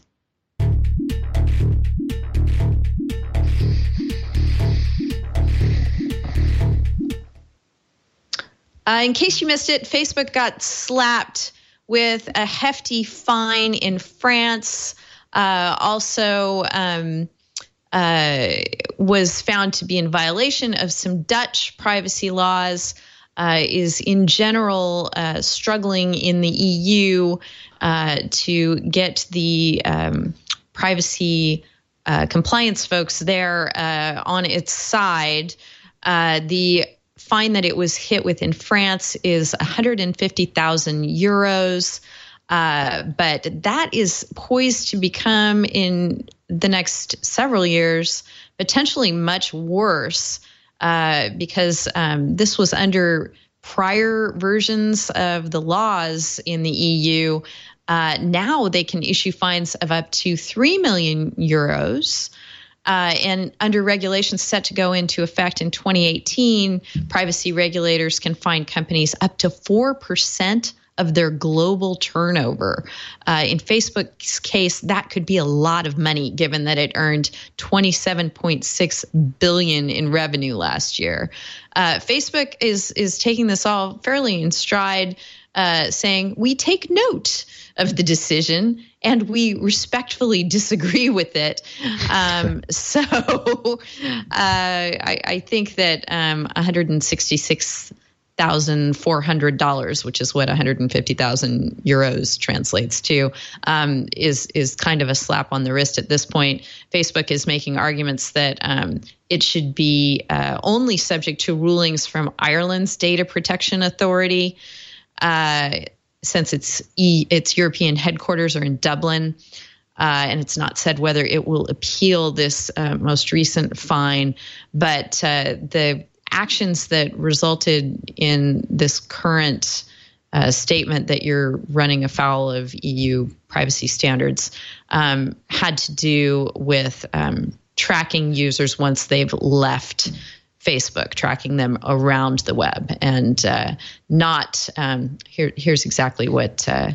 Uh, in case you missed it, Facebook got slapped with a hefty fine in France. Uh, also um, uh, was found to be in violation of some Dutch privacy laws. Uh, is in general uh, struggling in the E U uh, to get the um, privacy uh, compliance folks there uh, on its side. Uh, the fine that it was hit with in France is one hundred fifty thousand euros, uh, but that is poised to become in the next several years potentially much worse. Uh, because um, this was under prior versions of the laws in the E U. Uh, now they can issue fines of up to three million euros. Uh, and under regulations set to go into effect in twenty eighteen, privacy regulators can fine companies up to four percent of their global turnover. Uh, in Facebook's case, that could be a lot of money given that it earned twenty-seven point six billion dollars in revenue last year. Uh, Facebook is is taking this all fairly in stride, uh, saying, we take note of the decision and we respectfully disagree with it. Um, so uh, I, I think that um, one hundred sixty-six thousand four hundred dollars, which is what one hundred fifty thousand euros translates to, um, is is kind of a slap on the wrist at this point. Facebook is making arguments that um, it should be uh, only subject to rulings from Ireland's Data Protection Authority, uh, since its e- its European headquarters are in Dublin. Uh, and it's not said whether it will appeal this uh, most recent fine, but uh, the actions that resulted in this current uh, statement that you're running afoul of E U privacy standards um, had to do with um, tracking users once they've left Facebook, tracking them around the web, and uh, not um, here. Here's exactly what uh,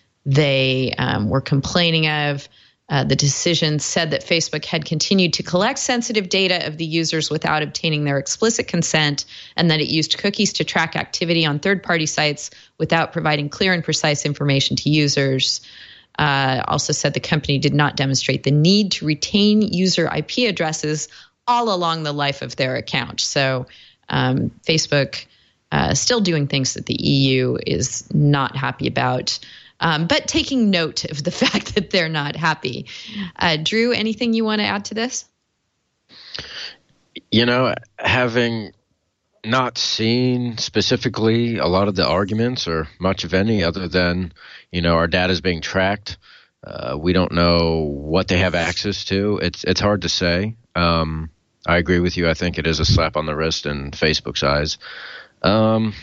they um, were complaining of. Uh, the decision said that Facebook had continued to collect sensitive data of the users without obtaining their explicit consent, and that it used cookies to track activity on third-party sites without providing clear and precise information to users. Uh, also said the company did not demonstrate the need to retain user I P addresses all along the life of their account. So um, Facebook uh, still doing things that the E U is not happy about, um, but taking note of the fact that they're not happy. Uh, Drew, anything you want to add to this? You know, having not seen specifically a lot of the arguments or much of any other than, you know, our data is being tracked. Uh, we don't know what they have access to. It's it's hard to say. Um, I agree with you. I think it is a slap on the wrist in Facebook's eyes. Um,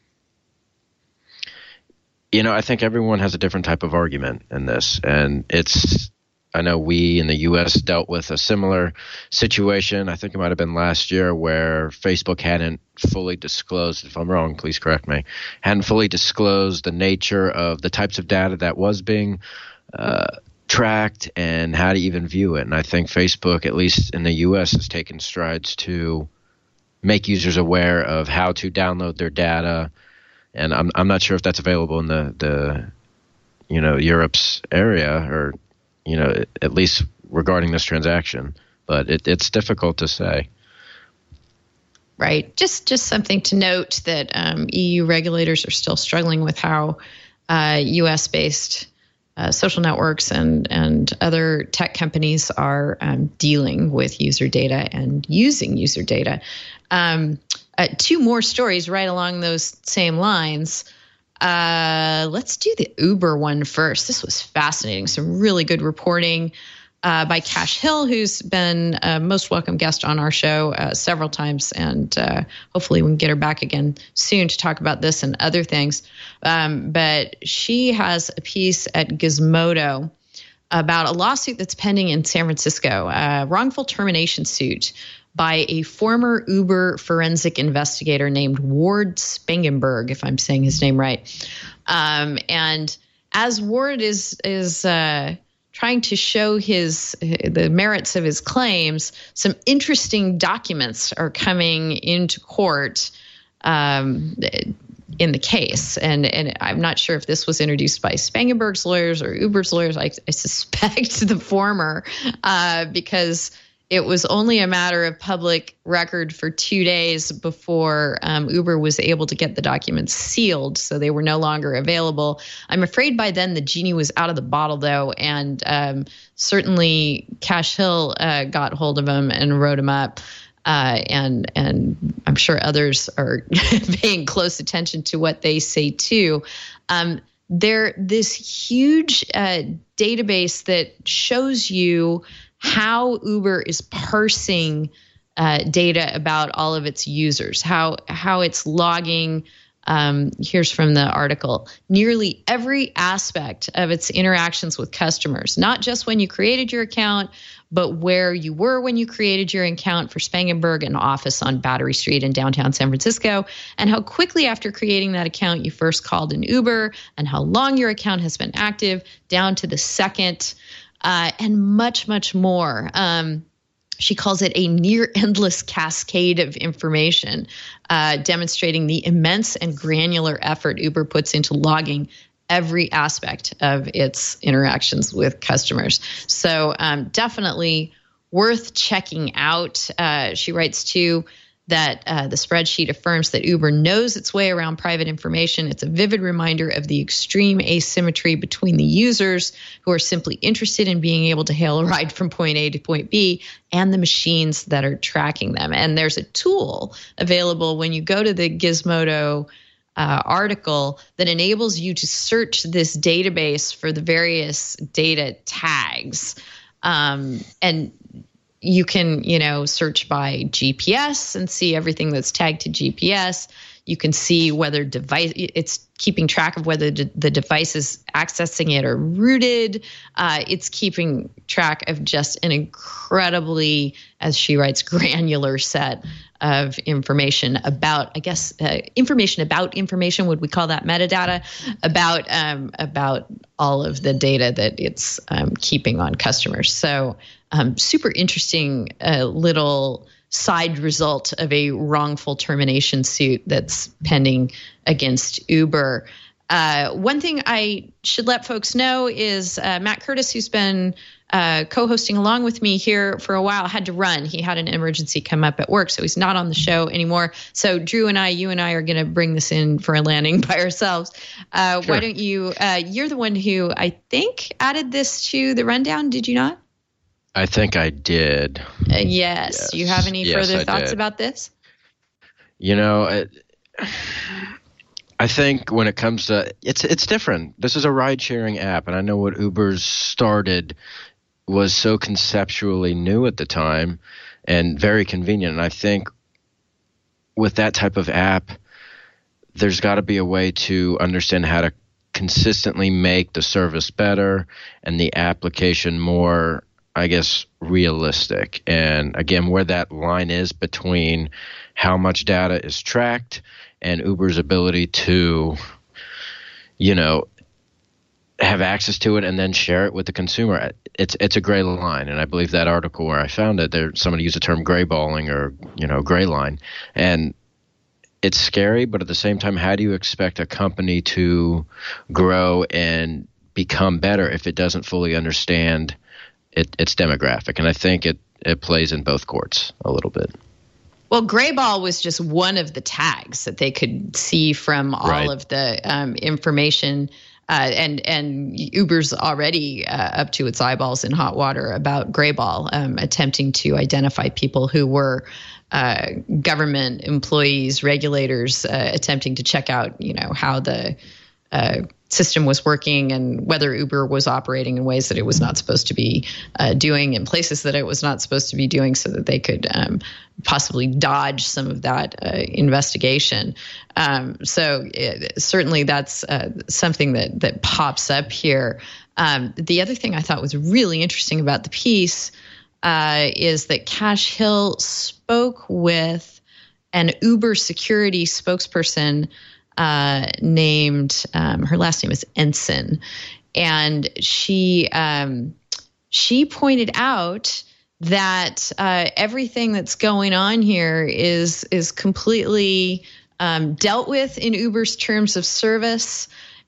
you know, I think everyone has a different type of argument in this. And it's, I know we in the U S dealt with a similar situation. I think it might have been last year where Facebook hadn't fully disclosed, if I'm wrong, please correct me, hadn't fully disclosed the nature of the types of data that was being uh, tracked and how to even view it. And I think Facebook, at least in the U S, has taken strides to make users aware of how to download their data. And I'm I'm not sure if that's available in the, the you know, Europe's area or, you know, at least regarding this transaction. But it, it's difficult to say. Right. Just just something to note that um, E U regulators are still struggling with how uh, U S-based uh, social networks and, and other tech companies are um, dealing with user data and using user data. Um, uh, two more stories right along those same lines. Uh, let's do the Uber one first. This was fascinating. Some really good reporting uh, by Kash Hill, who's been a most welcome guest on our show uh, several times. And uh, hopefully we can get her back again soon to talk about this and other things. Um, but she has a piece at Gizmodo about a lawsuit that's pending in San Francisco, a wrongful termination suit by a former Uber forensic investigator named Ward Spangenberg, if I'm saying his name right. Um, and as Ward is is uh, trying to show his the merits of his claims, some interesting documents are coming into court um, in the case. And and I'm not sure if this was introduced by Spangenberg's lawyers or Uber's lawyers. I, I suspect the former, uh, because it was only a matter of public record for two days before um, Uber was able to get the documents sealed, so they were no longer available. I'm afraid by then the genie was out of the bottle, though, and um, certainly Kash Hill uh, got hold of him and wrote him up, uh, and and I'm sure others are paying close attention to what they say too. Um, they're this huge uh, database that shows you how Uber is parsing uh, data about all of its users, how how it's logging. Um, here's from the article: nearly every aspect of its interactions with customers, not just when you created your account, but where you were when you created your account for Spangenberg, an office on Battery Street in downtown San Francisco, and how quickly after creating that account you first called an Uber, and how long your account has been active, down to the second. Uh, and much, much more. Um, she calls it a near endless cascade of information, uh, demonstrating the immense and granular effort Uber puts into logging every aspect of its interactions with customers. So um, definitely worth checking out. Uh, she writes, too, that uh, the spreadsheet affirms that Uber knows its way around private information. It's a vivid reminder of the extreme asymmetry between the users who are simply interested in being able to hail a ride from point A to point B and the machines that are tracking them. And there's a tool available when you go to the Gizmodo uh, article that enables you to search this database for the various data tags. Um, and you can, you know, search by G P S and see everything that's tagged to G P S. You can see whether device it's keeping track of whether d- the devices accessing it are rooted. Uh, it's keeping track of just an incredibly, as she writes, granular set of information about, I guess, uh, information about information. Would we call that metadata? About um, about all of the data that it's um, keeping on customers. So. Um, super interesting uh, little side result of a wrongful termination suit that's pending against Uber. Uh, one thing I should let folks know is uh, Matt Curtis, who's been uh, co-hosting along with me here for a while, had to run. He had an emergency come up at work, so he's not on the show anymore. So Drew and I, you and I are going to bring this in for a landing by ourselves. Uh, Sure. Why don't you, uh, you're the one who I think added this to the rundown, did you not? I think I did. Uh, yes. Yes. Do you have any Yes, further I thoughts did. about this? You know, it, I think when it comes to it's it's different. This is a ride-sharing app, and I know what Uber's started was so conceptually new at the time and very convenient. And I think with that type of app, there's got to be a way to understand how to consistently make the service better and the application more, I guess, realistic. And again, where that line is between how much data is tracked and Uber's ability to, you know, have access to it and then share it with the consumer. It's it's a gray line, and I believe that article where I found it, there somebody used the term gray balling or, you know, gray line. And it's scary, but at the same time, how do you expect a company to grow and become better if it doesn't fully understand it, its demographic? And I think it, it plays in both courts a little bit. Well, Grayball was just one of the tags that they could see from all Right. of the um, information. Uh, and and Uber's already uh, up to its eyeballs in hot water about Grayball, um, attempting to identify people who were uh, government employees, regulators, uh, attempting to check out, you know, how the uh, system was working and whether Uber was operating in ways that it was not supposed to be uh, doing in places that it was not supposed to be doing, so that they could um, possibly dodge some of that uh, investigation. Um, so it, certainly that's uh, something that that pops up here. Um, the other thing I thought was really interesting about the piece uh, is that Cash Hill spoke with an Uber security spokesperson uh, named, um, her last name is Ensign, and she um, she pointed out that uh, everything that's going on here is is completely um, dealt with in Uber's terms of service,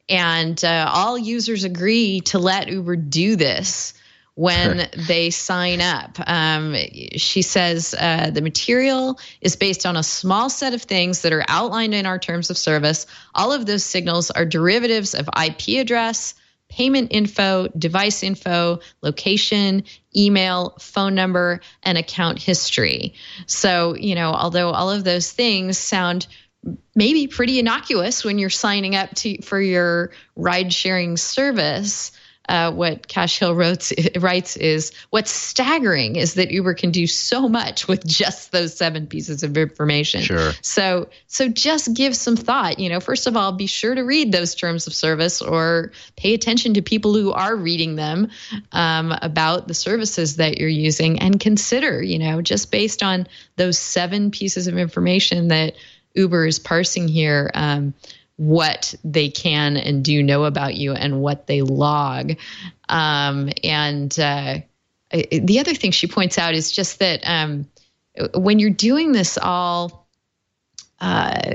and uh, all users agree to let Uber do this when they sign up. Um, she says uh, the material is based on a small set of things that are outlined in our terms of service. All of those signals are derivatives of I P address, payment info, device info, location, email, phone number, and account history. So, you know, although all of those things sound maybe pretty innocuous when you're signing up to for your ride-sharing service, Uh, what Cash Hill wrote, writes is, what's staggering is that Uber can do so much with just those seven pieces of information. Sure. So, so just give some thought. You know, first of all, be sure to read those terms of service or pay attention to people who are reading them um, about the services that you're using, and consider, you know, just based on those seven pieces of information that Uber is parsing here, um, what they can and do know about you and what they log. Um, and uh, the other thing she points out is just that um, when you're doing this all uh,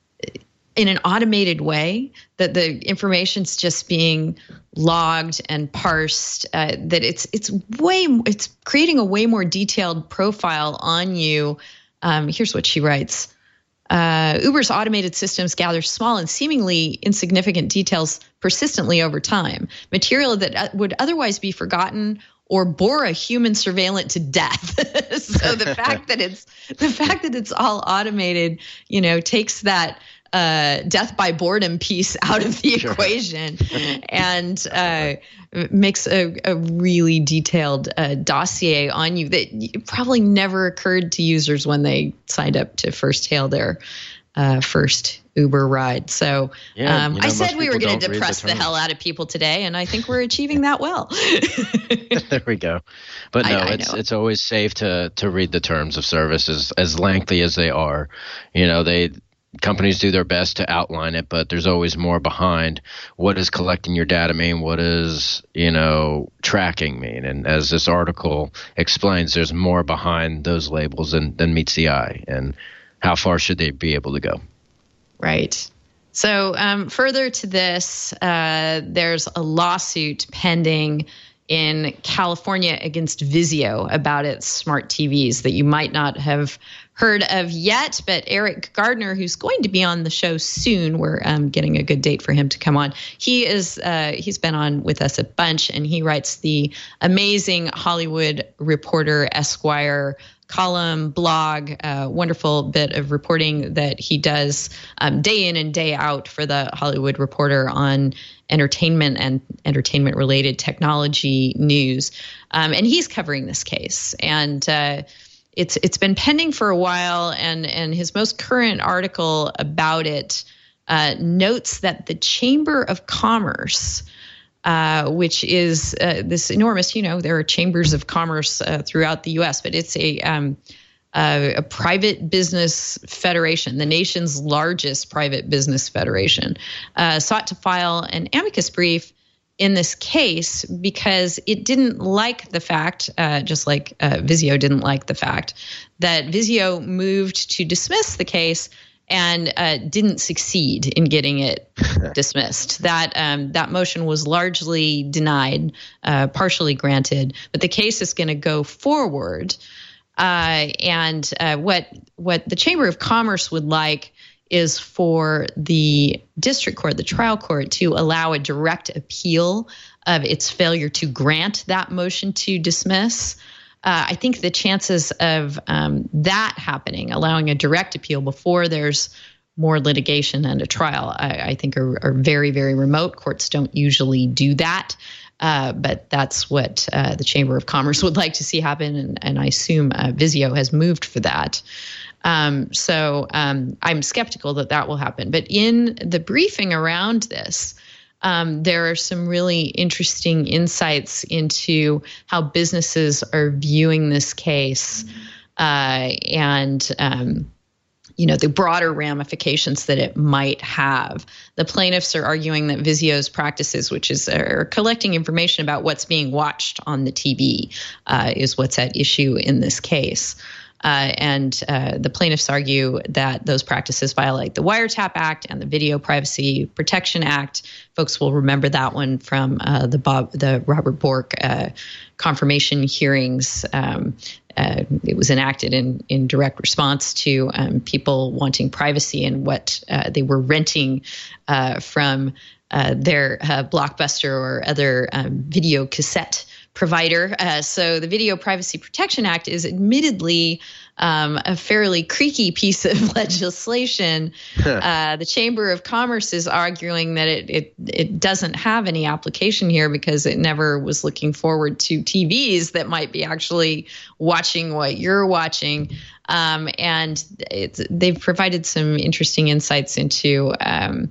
in an automated way, that the information's just being logged and parsed, uh, that it's it's way it's creating a way more detailed profile on you. Um, here's what she writes. Uh, Uber's automated systems gather small and seemingly insignificant details persistently over time, material that uh, would otherwise be forgotten or bore a human surveillant to death. So the fact that it's the fact that it's all automated, you know, takes that uh, death by boredom piece out of the Sure. equation, and uh, makes a, a really detailed uh, dossier on you that probably never occurred to users when they signed up to first hail their uh, first Uber ride. So Yeah, um, you know, I said most we were people going to don't read the depress the, terms. hell out of people today, and I think we're achieving that well. There we go. But I- no, I it's know. it's always safe to to read the terms of service, as, as lengthy as they are. You know, they companies do their best to outline it, but there's always more behind. What does collecting your data mean? What does, you know, tracking mean? And as this article explains, there's more behind those labels than, than meets the eye. And how far should they be able to go? Right. So um, further to this, uh, there's a lawsuit pending in California against Vizio about its smart T Vs that you might not have heard of yet. But Eric Gardner, who's going to be on the show soon, we're um, getting a good date for him to come on. He is uh, he's been on with us a bunch, and he writes the amazing Hollywood Reporter Esquire column, blog, uh, wonderful bit of reporting that he does um, day in and day out for the Hollywood Reporter on entertainment and entertainment-related technology news. Um, and he's covering this case. And uh, it's it's been pending for a while, and, and his most current article about it uh, notes that the Chamber of Commerce, Uh, which is uh, this enormous, you know, there are chambers of commerce uh, throughout the U S, but it's a, um, uh, a private business federation, the nation's largest private business federation, uh, sought to file an amicus brief in this case because it didn't like the fact, uh, just like uh, Vizio didn't like the fact, that Vizio moved to dismiss the case and uh, didn't succeed in getting it dismissed. That um, that motion was largely denied, uh, partially granted, but the case is going to go forward. Uh, and uh, what what the Chamber of Commerce would like is for the district court, the trial court, to allow a direct appeal of its failure to grant that motion to dismiss. Uh, I think the chances of um, that happening, allowing a direct appeal before there's more litigation and a trial, I, I think are, are very, very remote. Courts don't usually do that, uh, but that's what uh, the Chamber of Commerce would like to see happen, and, and I assume uh, Vizio has moved for that. Um, so um, I'm skeptical that that will happen. But in the briefing around this, Um, there are some really interesting insights into how businesses are viewing this case uh, and, um, you know, the broader ramifications that it might have. The plaintiffs are arguing that Vizio's practices, which is are collecting information about what's being watched on the T V, uh, is what's at issue in this case. Uh, and uh, the plaintiffs argue that those practices violate the Wiretap Act and the Video Privacy Protection Act. Folks will remember that one from uh, the Bob, the Robert Bork uh, confirmation hearings. Um, uh, it was enacted in, in direct response to um, people wanting privacy and what uh, they were renting uh, from uh, their uh, Blockbuster or other um, video cassette provider. Uh, so the Video Privacy Protection Act is admittedly um, a fairly creaky piece of legislation. uh, the Chamber of Commerce is arguing that it, it it doesn't have any application here because it never was looking forward to T Vs that might be actually watching what you're watching. Um, and it's, they've provided some interesting insights into um,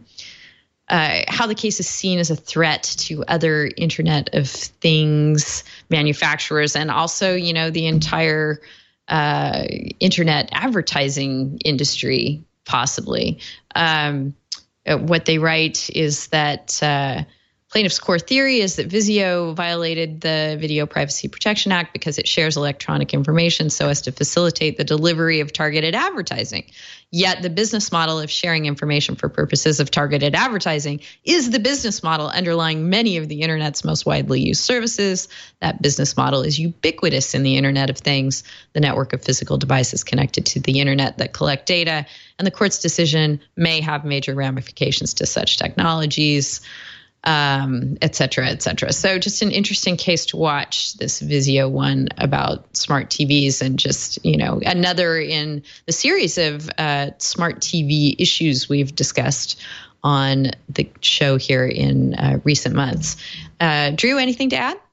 Uh, how the case is seen as a threat to other Internet of Things manufacturers and also, you know, the entire uh, Internet advertising industry, possibly. Um, what they write is that uh, plaintiff's core theory is that Vizio violated the Video Privacy Protection Act because it shares electronic information so as to facilitate the delivery of targeted advertising. Yet the business model of sharing information for purposes of targeted advertising is the business model underlying many of the Internet's most widely used services. That business model is ubiquitous in the Internet of Things, the network of physical devices connected to the Internet that collect data, and the court's decision may have major ramifications to such technologies. Um, et cetera, et cetera. So just an interesting case to watch, this Vizio one about smart T Vs, and just, you know, another in the series of uh, smart T V issues we've discussed on the show here in uh, recent months. Uh, Drew, anything to add?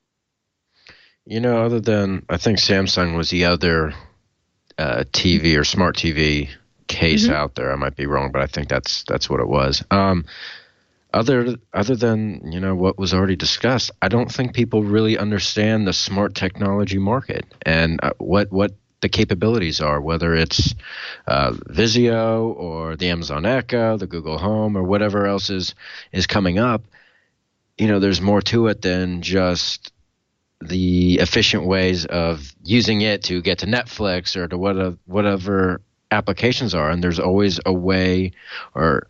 You know, other than I think Samsung was the other uh, T V or smart T V case mm-hmm. out there. I might be wrong, but I think that's that's what it was. Um, Other other than, you know, what was already discussed, I don't think people really understand the smart technology market and uh, what what the capabilities are, whether it's uh, Vizio or the Amazon Echo, the Google Home, or whatever else is is coming up. You know, there's more to it than just the efficient ways of using it to get to Netflix or to what, whatever applications are. And there's always a way or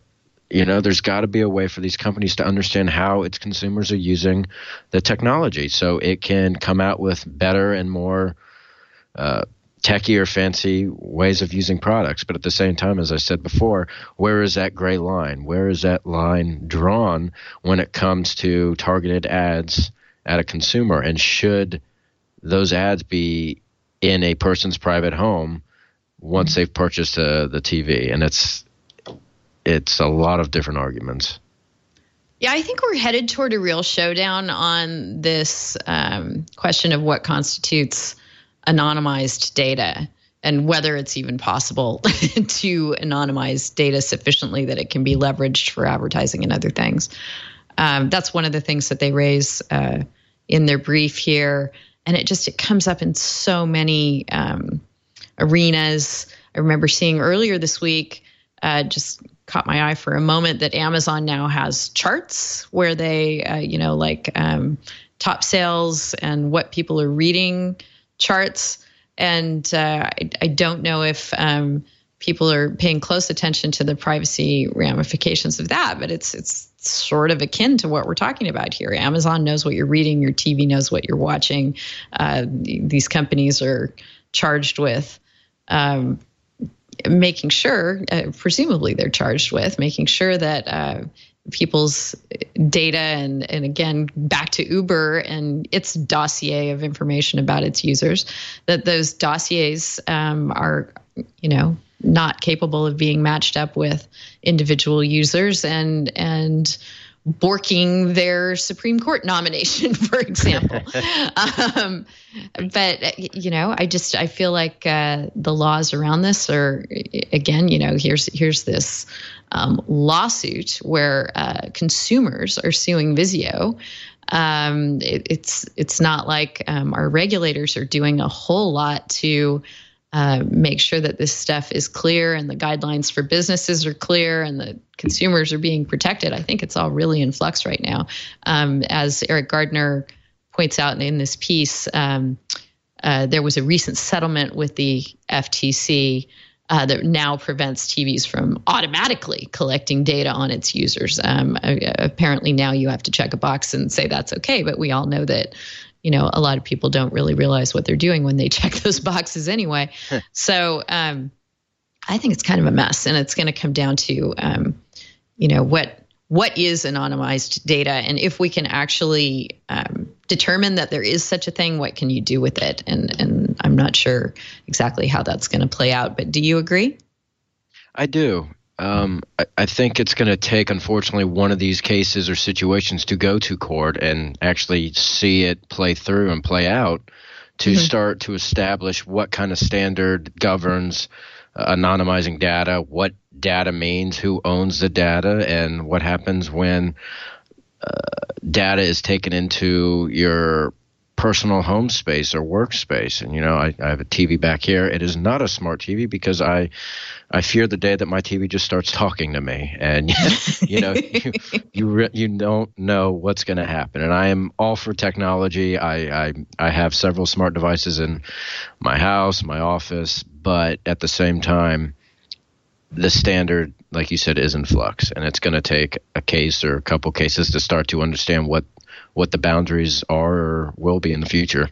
you know, there's got to be a way for these companies to understand how its consumers are using the technology so it can come out with better and more uh, techie or fancy ways of using products. But at the same time, as I said before, where is that gray line? Where is that line drawn when it comes to targeted ads at a consumer? And should those ads be in a person's private home once mm-hmm. they've purchased uh, the T V? And it's it's a lot of different arguments. Yeah, I think we're headed toward a real showdown on this um, question of what constitutes anonymized data and whether it's even possible to anonymize data sufficiently that it can be leveraged for advertising and other things. Um, that's one of the things that they raise uh, in their brief here. And it just, it comes up in so many um, arenas. I remember seeing earlier this week, uh, just caught my eye for a moment, that Amazon now has charts where they, uh, you know, like um, top sales and what people are reading charts. And uh, I, I don't know if um, people are paying close attention to the privacy ramifications of that, but it's it's sort of akin to what we're talking about here. Amazon knows what you're reading, your T V knows what you're watching. Uh, these companies are charged with um, making sure, uh, presumably they're charged with making sure that uh, people's data and, and again, back to Uber and its dossier of information about its users, that those dossiers um, are, you know, not capable of being matched up with individual users and and borking their Supreme Court nomination, for example. um, but, you know, I just, I feel like uh, the laws around this are, again, you know, here's here's this um, lawsuit where uh, consumers are suing Vizio. Um, it, it's it's not like um, our regulators are doing a whole lot to Uh, make sure that this stuff is clear and the guidelines for businesses are clear and the consumers are being protected. I think it's all really in flux right now. Um, as Eric Gardner points out in this piece, um, uh, there was a recent settlement with the F T C uh, that now prevents T Vs from automatically collecting data on its users. Um, uh, apparently now you have to check a box and say that's okay, but we all know that, you know, a lot of people don't really realize what they're doing when they check those boxes anyway. So um, I think it's kind of a mess, and it's going to come down to, um, you know, what what is anonymized data, and if we can actually um, determine that there is such a thing, what can you do with it? And and I'm not sure exactly how that's going to play out, but do you agree? I do. Um, I, I think it's going to take, unfortunately, one of these cases or situations to go to court and actually see it play through and play out to mm-hmm. start to establish what kind of standard governs uh, anonymizing data, what data means, who owns the data, and what happens when uh, data is taken into your personal home space or workspace. And, you know, I, I have a T V back here. It is not a smart T V because I I fear the day that my T V just starts talking to me. And, you know, you you, re- you don't know what's going to happen. And I am all for technology. I, I I have several smart devices in my house, my office. But at the same time, the standard, like you said, is in flux. And it's going to take a case or a couple cases to start to understand what what the boundaries are or will be in the future.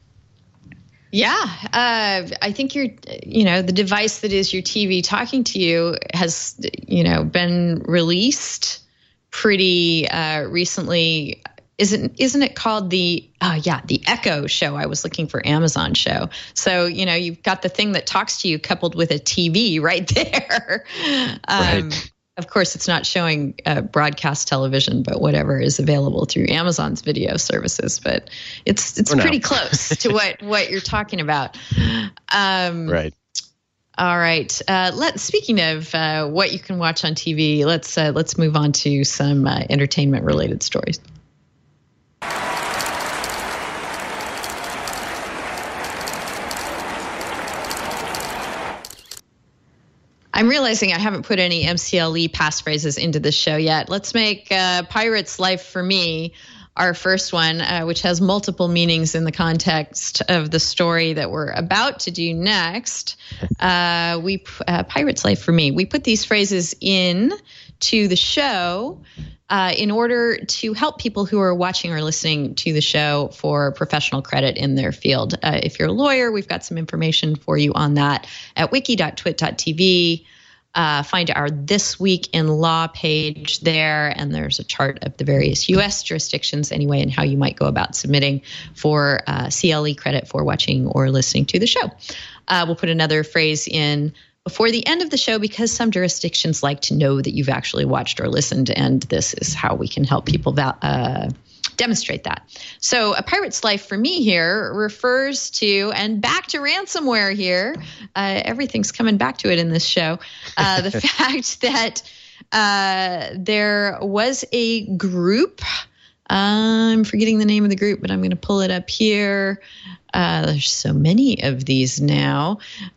Yeah, uh, I think you're, you know, the device that is your T V talking to you has, you know, been released pretty uh, recently. Isn't isn't it called the, uh, yeah, the Echo Show? I was looking for Amazon Show. So, you know, you've got the thing that talks to you coupled with a T V right there. Um, right. Of course, it's not showing uh, broadcast television, but whatever is available through Amazon's video services. But it's it's For pretty now. close to what, what you're talking about. Um, right. All right. Uh, let speaking of uh, what you can watch on T V, let's uh, let's move on to some uh, entertainment related stories. I'm realizing I haven't put any M C L E passphrases into this show yet. Let's make uh, Pirate's Life for Me our first one, uh, which has multiple meanings in the context of the story that we're about to do next. Uh, we uh, Pirate's Life for Me. We put these phrases in to the show uh, in order to help people who are watching or listening to the show for professional credit in their field. Uh, if you're a lawyer, we've got some information for you on that at wiki dot twit dot t v. Uh, find our This Week in Law page there, and there's a chart of the various U S jurisdictions anyway and how you might go about submitting for uh, C L E credit for watching or listening to the show. Uh, we'll put another phrase in before the end of the show because some jurisdictions like to know that you've actually watched or listened, and this is how we can help people val- uh, demonstrate that. So A Pirate's Life for me here refers to, and back to ransomware here, uh, everything's coming back to it in this show, uh, the fact that uh, there was a group, I'm forgetting the name of the group, but I'm going to pull it up here. Uh, there's so many of these now.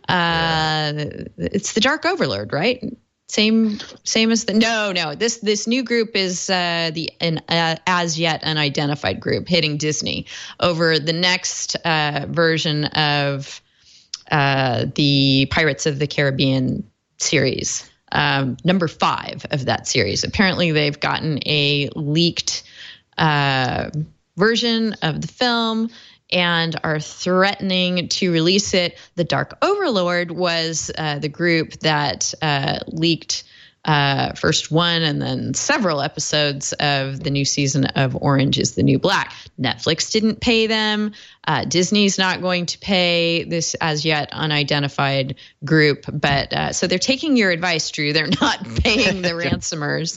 Uh, it's the Dark Overlord, right? Same, same as the no, no. This this new group is uh, the an uh, as yet unidentified group hitting Disney over the next uh, version of uh, the Pirates of the Caribbean series, um, number five of that series. Apparently, they've gotten a leaked uh, version of the film and are threatening to release it. The Dark Overlord was uh, the group that uh, leaked uh, first one and then several episodes of the new season of Orange is the New Black. Netflix didn't pay them. Uh, Disney's not going to pay this as yet unidentified group. But uh, so they're taking your advice, Drew. They're not paying the ransomers.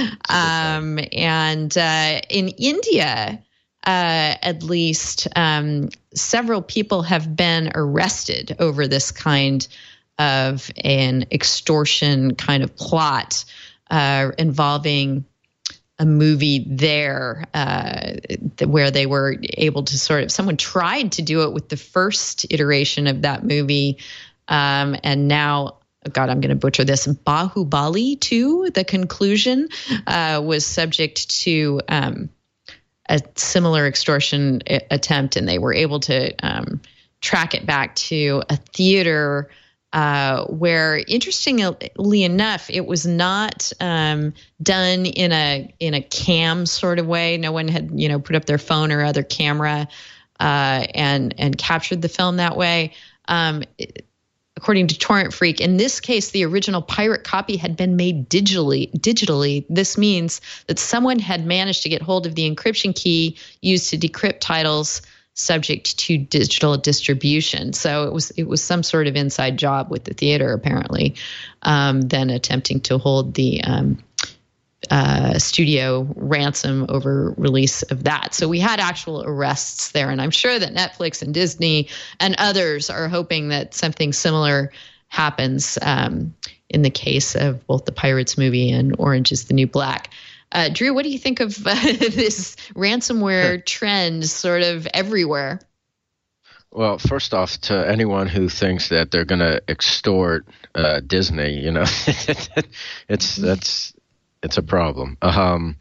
Um, and uh, in India, Uh, at least um, several people have been arrested over this kind of an extortion kind of plot uh, involving a movie there uh, where they were able to sort of, someone tried to do it with the first iteration of that movie. Um, and now, God, I'm going to butcher this, Bahubali two, the conclusion, uh, was subject to um, a similar extortion attempt, and they were able to um, track it back to a theater uh, where, interestingly enough, it was not um, done in a in a cam sort of way. No one had, you know, put up their phone or other camera uh, and and captured the film that way. Um, it, According to Torrent Freak, in this case, the original pirate copy had been made digitally. Digitally, this means that someone had managed to get hold of the encryption key used to decrypt titles subject to digital distribution. So it was it was some sort of inside job with the theater, apparently, um, then attempting to hold the um, uh, studio ransom over release of that. So we had actual arrests there, and I'm sure that Netflix and Disney and others are hoping that something similar happens um, in the case of both the Pirates movie and Orange is the New Black. Uh, Drew, what do you think of uh, this ransomware trend sort of everywhere? Well, first off, to anyone who thinks that they're going to extort uh, Disney, you know, it's that's it's a problem. Um,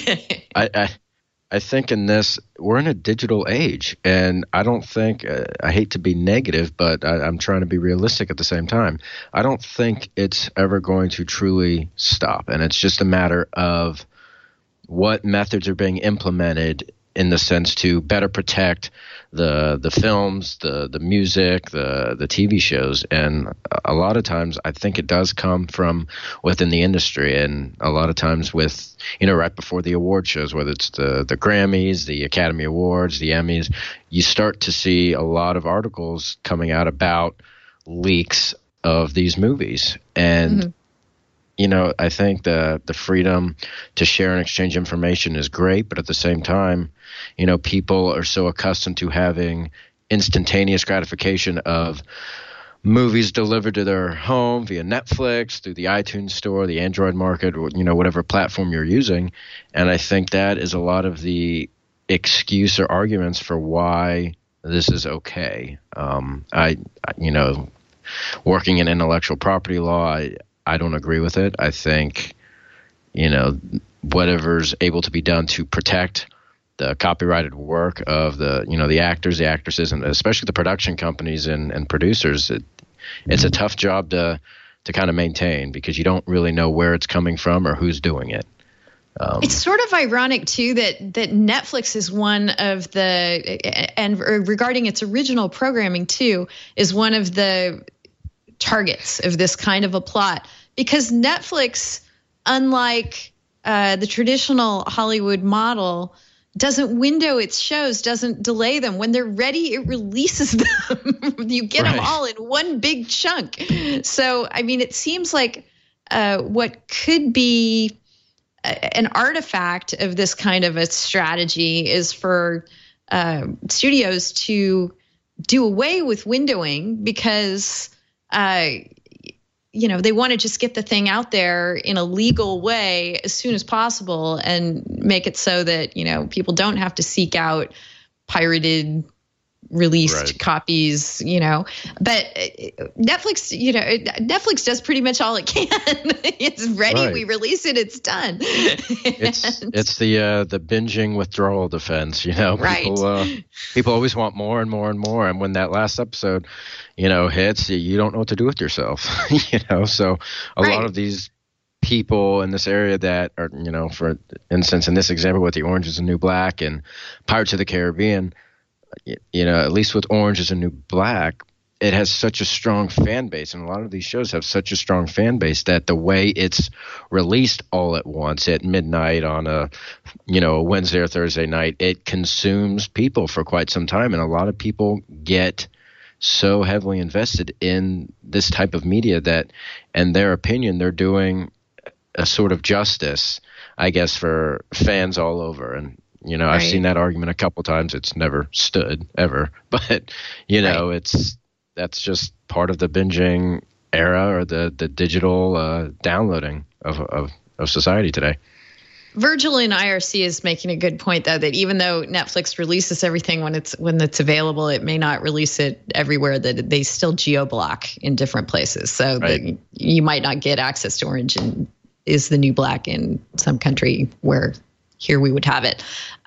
I, I I think in this, we're in a digital age, and I don't think uh, I hate to be negative, but I, I'm trying to be realistic at the same time. I don't think it's ever going to truly stop, and it's just a matter of what methods are being implemented in the sense to better protect the the films, the the music, the the T V shows. And a lot of times I think it does come from within the industry, and a lot of times with, you know, right before the award shows, whether it's the, the Grammys, the Academy Awards, the Emmys, you start to see a lot of articles coming out about leaks of these movies. And mm-hmm. You know, I think the the freedom to share and exchange information is great, but at the same time, you know, people are so accustomed to having instantaneous gratification of movies delivered to their home via Netflix, through the iTunes store, the Android market, or, you know, whatever platform you're using. And I think that is a lot of the excuse or arguments for why this is okay. Um, I, you know, working in intellectual property law, I, I don't agree with it. I think, you know, whatever's able to be done to protect the copyrighted work of the, you know, the actors, the actresses, and especially the production companies and, and producers, it, it's a tough job to to kind of maintain, because you don't really know where it's coming from or who's doing it. Um, it's sort of ironic too that that Netflix is one of the, and regarding its original programming too, is one of the targets of this kind of a plot, because Netflix, unlike uh, the traditional Hollywood model, doesn't window its shows, doesn't delay them. When they're ready, it releases them. You get right. them all in one big chunk. So, I mean, it seems like uh, what could be an artifact of this kind of a strategy is for uh, studios to do away with windowing, because, uh, you know, they want to just get the thing out there in a legal way as soon as possible and make it so that, you know, people don't have to seek out pirated released right. copies, you know. But Netflix, you know, Netflix does pretty much all it can. It's ready, right. we release it, it's done. It's it's the uh, the binging withdrawal defense, you know. Right. People, uh, people always want more and more and more, and when that last episode, you know, hits, you don't know what to do with yourself, you know. So a right. lot of these people in this area that are, you know, for instance, in this example with the Orange is the New Black and Pirates of the Caribbean, you know, at least with Orange is the New Black, it has such a strong fan base, and a lot of these shows have such a strong fan base that the way it's released all at once at midnight on a, you know, a Wednesday or Thursday night, it consumes people for quite some time, and a lot of people get so heavily invested in this type of media that, in their opinion, they're doing a sort of justice, I guess, for fans all over. And you know, right. I've seen that argument a couple times. It's never stood ever, but you know, right. it's that's just part of the binging era or the the digital uh, downloading of, of of society today. Virgil in I R C is making a good point, though, that even though Netflix releases everything when it's when it's available, it may not release it everywhere. That they still geo-block in different places, so right. that you might not get access to Orange and is the New Black in some country where here we would have it.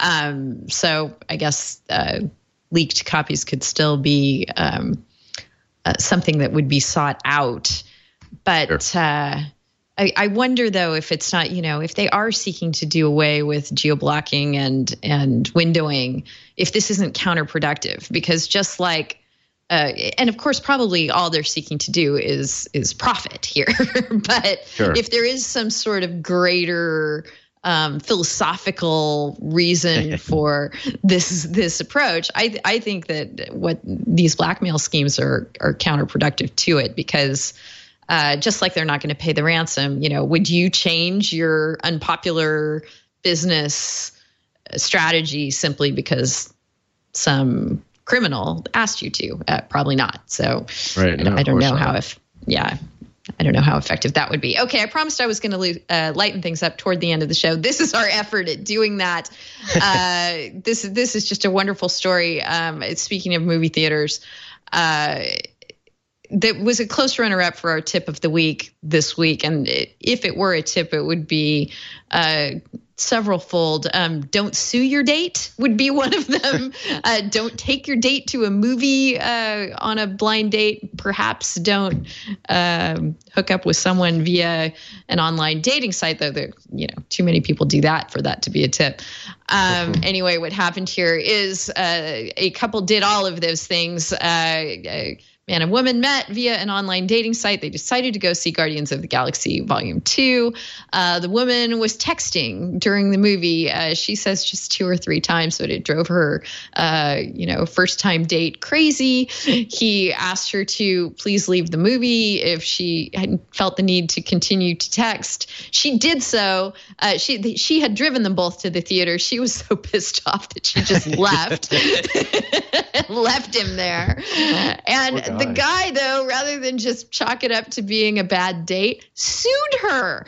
Um, so I guess uh, leaked copies could still be um, uh, something that would be sought out. But sure. uh, I, I wonder, though, if it's not, you know, if they are seeking to do away with geo-blocking and, and windowing, if this isn't counterproductive, because just like, uh, and of course, probably all they're seeking to do is is profit here. But sure. if there is some sort of greater Um, philosophical reason for this this approach, I I think that what these blackmail schemes are are counterproductive to it, because uh, just like they're not going to pay the ransom, you know, would you change your unpopular business strategy simply because some criminal asked you to? Uh, probably not. So right, I, no, I don't know not. how if yeah. I don't know how effective that would be. Okay, I promised I was going to uh, lighten things up toward the end of the show. This is our effort at doing that. Uh, this this is just a wonderful story. Um, speaking of movie theaters, uh, that was a close runner-up for our tip of the week this week. And it, if it were a tip, it would be uh, several-fold. Um, don't sue your date would be one of them. uh, don't take your date to a movie uh, on a blind date. Perhaps don't um, hook up with someone via an online dating site, though there, you know, too many people do that for that to be a tip. Um, anyway, what happened here is uh, a couple did all of those things. Uh, uh, Man and woman met via an online dating site. They decided to go see Guardians of the Galaxy Volume two. Uh, the woman was texting during the movie. Uh, she says just two or three times, but it drove her, uh, you know, first-time date crazy. He asked her to please leave the movie if she hadn't felt the need to continue to text. She did so. Uh, she she had driven them both to the theater. She was so pissed off that she just left, left him there. And the guy, though, rather than just chalk it up to being a bad date, sued her.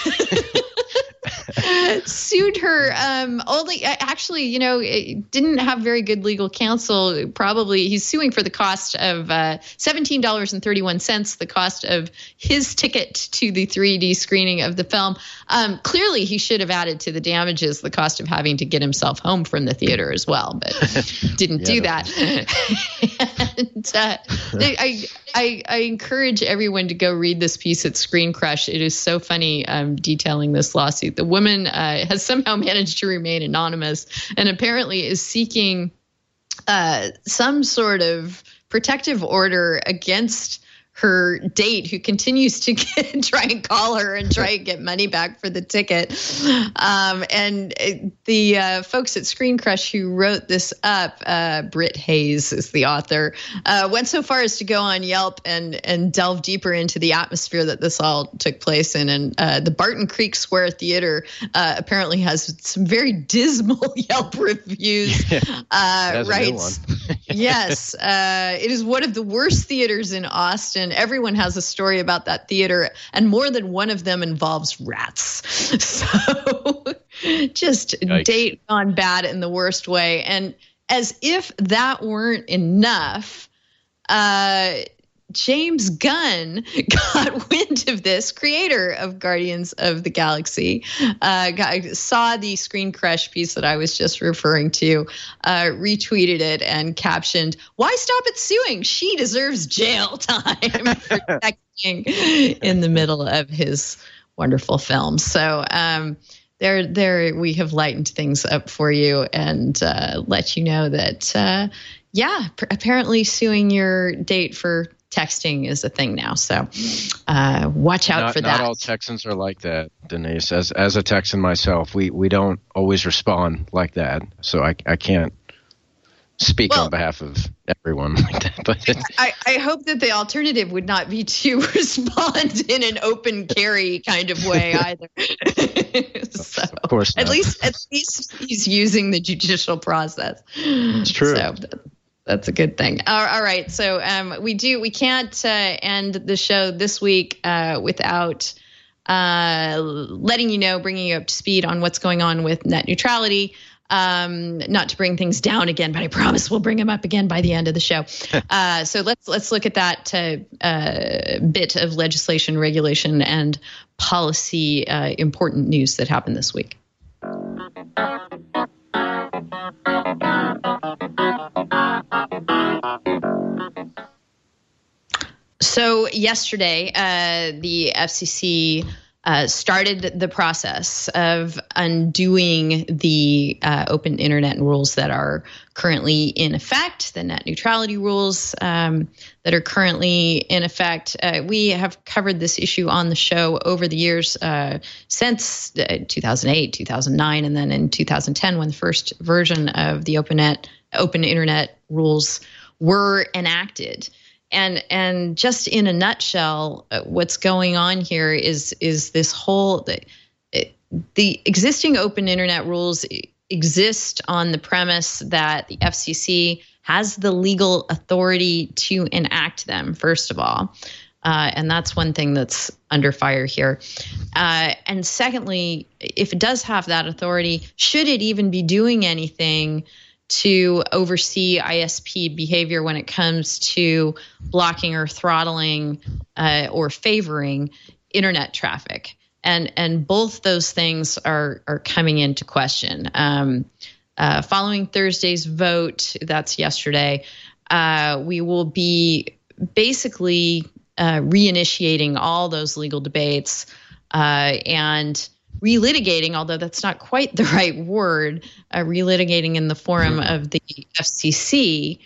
sued her. Um, only actually, you know, it didn't have very good legal counsel. Probably he's suing for the cost of uh, seventeen dollars and thirty-one cents, the cost of his ticket to the three D screening of the film. Um, clearly, he should have added to the damages the cost of having to get himself home from the theater as well, but didn't yeah, do that. and, uh, I, I I encourage everyone to go read this piece at Screen Crush. It is so funny um, detailing this lawsuit. The woman uh, has somehow managed to remain anonymous and apparently is seeking uh, some sort of protective order against her date, who continues to get, try and call her and try and get money back for the ticket. Um, and the uh, folks at Screen Crush who wrote this up, uh, Britt Hayes is the author, uh, went so far as to go on Yelp and and delve deeper into the atmosphere that this all took place in. And uh, the Barton Creek Square Theater uh, apparently has some very dismal Yelp reviews. Uh, writes, yes, uh, it is one of the worst theaters in Austin. Everyone has a story about that theater, and more than one of them involves rats. So just Yikes. Date gone bad in the worst way. And as if that weren't enough, uh, James Gunn got wind of this, creator of Guardians of the Galaxy, uh, got, saw the Screen Crush piece that I was just referring to, uh, retweeted it and captioned, "Why stop at suing? She deserves jail time," for texting in the middle of his wonderful film. So um, there, there we have lightened things up for you and uh, let you know that, uh, yeah, pr- apparently suing your date for texting is a thing now, so uh, watch out not, for that. Not all Texans are like that, Denise. As as a Texan myself, we, we don't always respond like that, so I I can't speak well, on behalf of everyone like that. But I, I hope that the alternative would not be to respond in an open carry kind of way either. So, of course not. At least at least he's using the judicial process. It's true. So, that's a good thing. All, all right. So um, we do. We can't uh, end the show this week uh, without uh, letting you know, bringing you up to speed on what's going on with net neutrality. Um, not to bring things down again, but I promise we'll bring them up again by the end of the show. uh, so let's let's look at that uh, uh, bit of legislation, regulation, and policy uh, important news that happened this week. So yesterday, uh, the F C C uh, started the process of undoing the uh, open internet rules that are currently in effect, the net neutrality rules um, that are currently in effect. Uh, we have covered this issue on the show over the years uh, since uh, two thousand eight, two thousand nine, and then in two thousand ten when the first version of the open net, open internet rules were enacted. And and just in a nutshell, what's going on here is is this whole the, the existing open internet rules exist on the premise that the F C C has the legal authority to enact them, first of all. Uh, and that's one thing that's under fire here. Uh, and secondly, if it does have that authority, should it even be doing anything to oversee I S P behavior when it comes to blocking or throttling uh, or favoring internet traffic? And and both those things are are coming into question. Um, uh, following Thursday's vote, that's yesterday, uh, we will be basically uh, reinitiating all those legal debates uh, and relitigating, although that's not quite the right word, uh, relitigating in the forum of the F C C,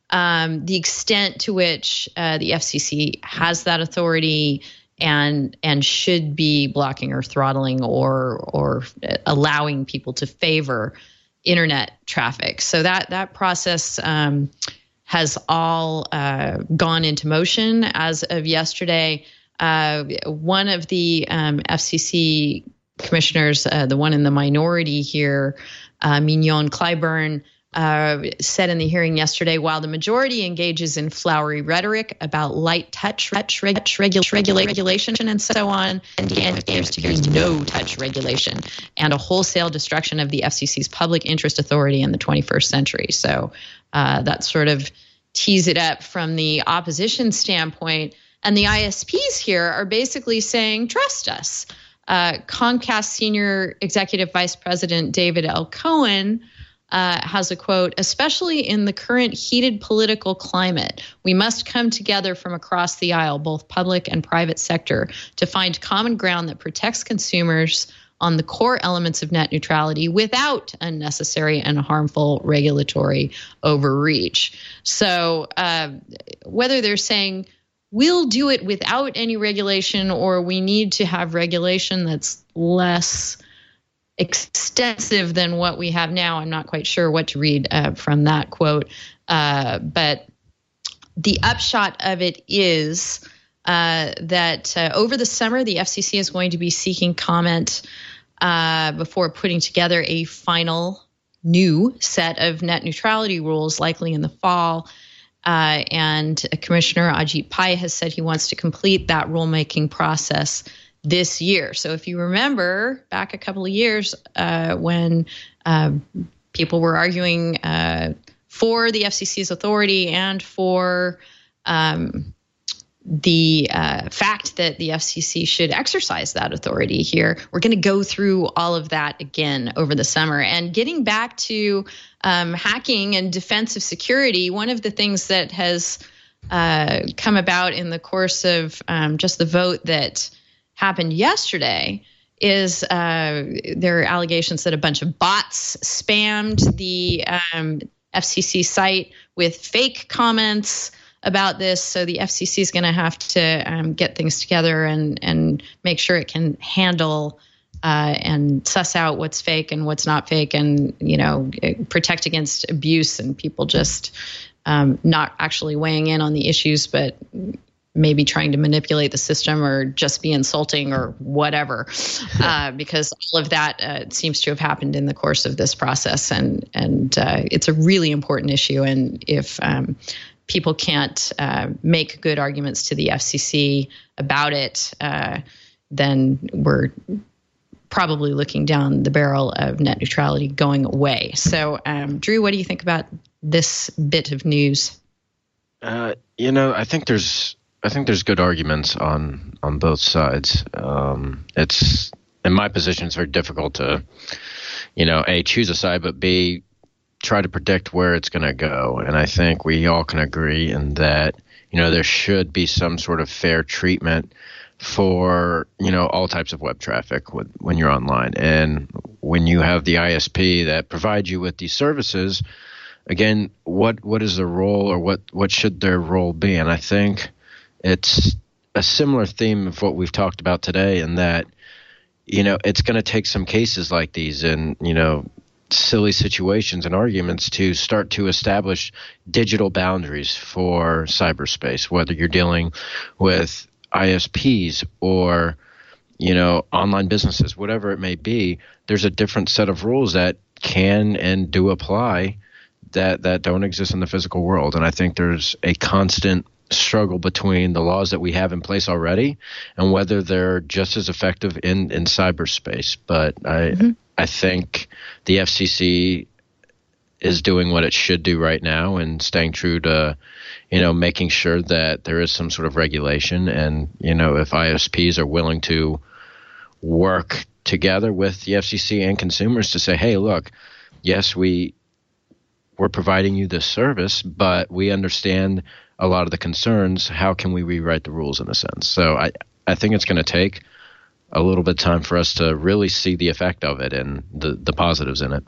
um, the extent to which uh, the F C C has that authority and and should be blocking or throttling or or allowing people to favor internet traffic. So that that process um, has all uh, gone into motion as of yesterday. Uh, one of the um, F C C commissioners, uh, the one in the minority here, uh, Mignon Clyburn, uh, said in the hearing yesterday, while the majority engages in flowery rhetoric about light touch, touch reg, regu, regula, regulation and so on, and there appears to be no touch regulation and a wholesale destruction of the F C C's public interest authority in the twenty-first century. So uh, that sort of tees it up from the opposition standpoint. And the I S Ps here are basically saying, trust us. Uh, Comcast Senior Executive Vice President David L. Cohen uh, has a quote, especially in the current heated political climate, we must come together from across the aisle, both public and private sector, to find common ground that protects consumers on the core elements of net neutrality without unnecessary and harmful regulatory overreach. So uh, whether they're saying we'll do it without any regulation or we need to have regulation that's less extensive than what we have now, I'm not quite sure what to read uh, from that quote. Uh, but the upshot of it is Uh, that uh, over the summer, the F C C is going to be seeking comment uh, before putting together a final new set of net neutrality rules, likely in the fall. Uh, and Commissioner Ajit Pai has said he wants to complete that rulemaking process this year. So if you remember back a couple of years uh, when uh, people were arguing uh, for the F C C's authority and for um, the uh, fact that the F C C should exercise that authority here, we're going to go through all of that again over the summer. And getting back to um, hacking and defensive security, one of the things that has uh, come about in the course of um, just the vote that happened yesterday is uh, there are allegations that a bunch of bots spammed the um, F C C site with fake comments about this. So the F C C is going to have to um, get things together and and make sure it can handle uh, and suss out what's fake and what's not fake, and you know protect against abuse and people just um, not actually weighing in on the issues, but maybe trying to manipulate the system or just be insulting or whatever, uh, because all of that uh, seems to have happened in the course of this process, and and uh, it's a really important issue. And if um, people can't uh, make good arguments to the F C C about it, uh, then we're probably looking down the barrel of net neutrality going away. So, um, Drew, what do you think about this bit of news? Uh, you know, I think there's I think there's good arguments on on both sides. Um, it's in my position, it's very difficult to, you know, A, choose a side, but B, try to predict where it's going to go. And I think we all can agree in that, you know, there should be some sort of fair treatment for, you know, all types of web traffic with, when you're online. And when you have the I S P that provides you with these services, again, what what is the role, or what, what should their role be? And I think it's a similar theme of what we've talked about today, in that, you know, it's going to take some cases like these and, you know, silly situations and arguments to start to establish digital boundaries for cyberspace, whether you're dealing with I S Ps or, you know, online businesses, whatever it may be. There's a different set of rules that can and do apply that, that don't exist in the physical world. And I think there's a constant struggle between the laws that we have in place already and whether they're just as effective in, in cyberspace. But I, mm-hmm. I think the F C C is doing what it should do right now and staying true to, you know, making sure that there is some sort of regulation. And, you know, if I S Ps are willing to work together with the F C C and consumers to say, hey, look, yes, we, we're providing you this service, but we understand a lot of the concerns. How can we rewrite the rules in a sense? So I, I think it's going to take a little bit of time for us to really see the effect of it and the, the positives in it.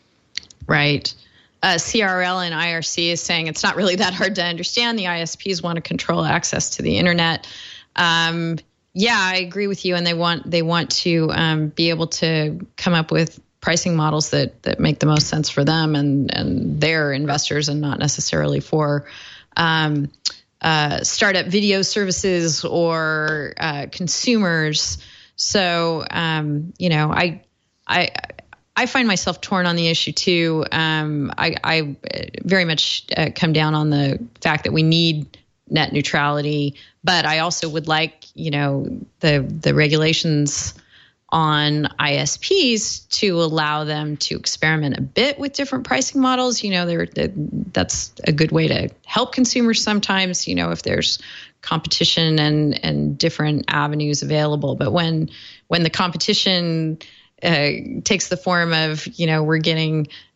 Right. Uh, C R L and I R C is saying it's not really that hard to understand. The I S Ps want to control access to the internet. Um, yeah, I agree with you. And they want they want to um, be able to come up with pricing models that that make the most sense for them and and their investors, and not necessarily for um, uh, startup video services or uh, consumers. So, um, you know, I, I, I find myself torn on the issue too. Um, I, I very much uh, come down on the fact that we need net neutrality, but I also would like, you know, the the regulations on I S Ps to allow them to experiment a bit with different pricing models. You know, they're, they're, that's a good way to help consumers sometimes, you know, if there's competition and, and different avenues available. But when when the competition uh, takes the form of, you know, we're getting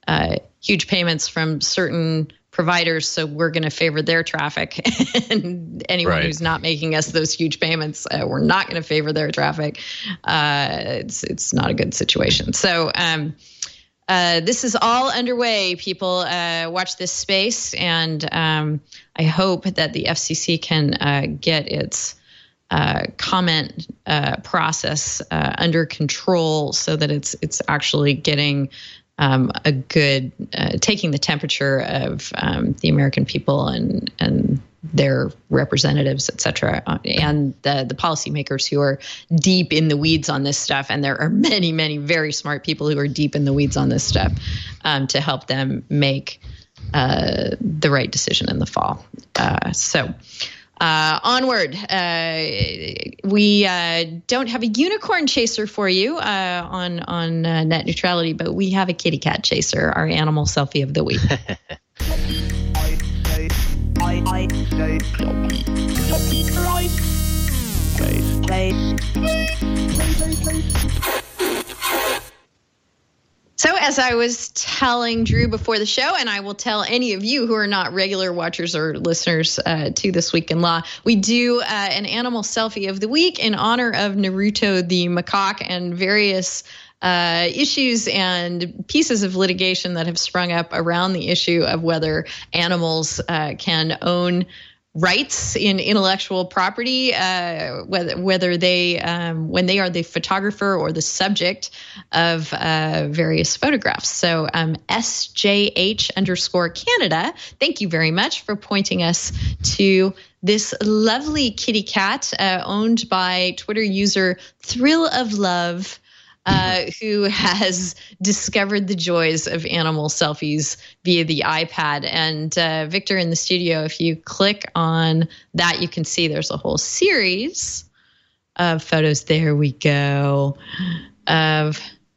uh, huge payments from certain providers, so we're going to favor their traffic. And anyone Right. who's not making us those huge payments, uh, we're not going to favor their traffic. Uh, it's it's not a good situation. So um, uh, this is all underway. People uh, watch this space, and um, I hope that the F C C can uh, get its uh, comment uh, process uh, under control, so that it's it's actually getting Um, a good uh, taking the temperature of um, the American people and and their representatives, et cetera, uh, and the the policymakers who are deep in the weeds on this stuff. And there are many, many very smart people who are deep in the weeds on this stuff um, to help them make uh, the right decision in the fall. Uh, so. Uh, onward. Uh, we uh, don't have a unicorn chaser for you uh, on on uh, net neutrality, but we have a kitty cat chaser, our animal selfie of the week. So as I was telling Drew before the show, and I will tell any of you who are not regular watchers or listeners uh, to This Week in Law, we do uh, an animal selfie of the week in honor of Naruto the macaque and various uh, issues and pieces of litigation that have sprung up around the issue of whether animals uh, can own rights in intellectual property, uh, whether whether they um, when they are the photographer or the subject of uh, various photographs. So um, S J H underscore Canada, thank you very much for pointing us to this lovely kitty cat uh, owned by Twitter user Thrill of Love. Uh, who has discovered the joys of animal selfies via the iPad. And uh, Victor in the studio, if you click on that, you can see there's a whole series of photos. There we go, of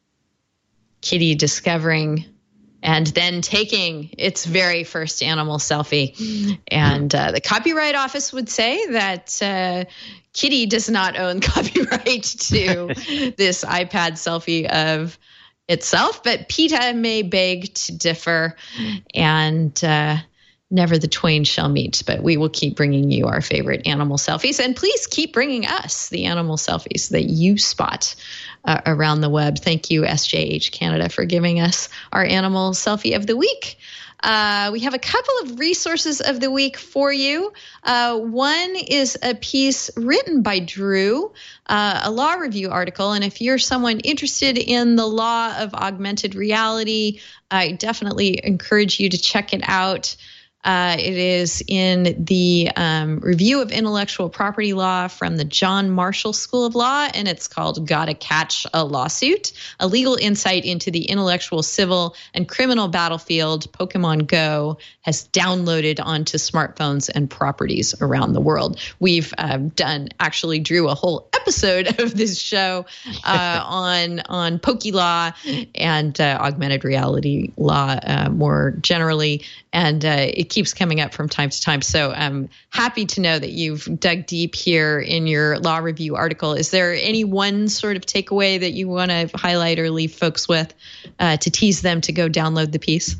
Kitty discovering and then taking its very first animal selfie. And uh, the Copyright Office would say that uh, Kitty does not own copyright to this iPad selfie of itself, but PETA may beg to differ, and uh, never the twain shall meet. But we will keep bringing you our favorite animal selfies, and please keep bringing us the animal selfies that you spot uh, around the web. Thank you, S J H Canada, for giving us our animal selfie of the week. Uh, we have a couple of resources of the week for you. Uh, one is a piece written by Drew, uh, a law review article. And if you're someone interested in the law of augmented reality, I definitely encourage you to check it out. Uh, it is in the um, Review of Intellectual Property Law from the John Marshall School of Law, and it's called Gotta Catch a Lawsuit, a legal insight into the intellectual, civil, and criminal battlefield Pokemon Go has downloaded onto smartphones and properties around the world. We've uh, done, actually, Drew, a whole episode of this show uh, on, on Poke Law and uh, augmented reality law uh, more generally, and uh, it keeps coming up from time to time. So I'm happy to know that you've dug deep here in your law review article. Is there any one sort of takeaway that you want to highlight or leave folks with uh, to tease them to go download the piece?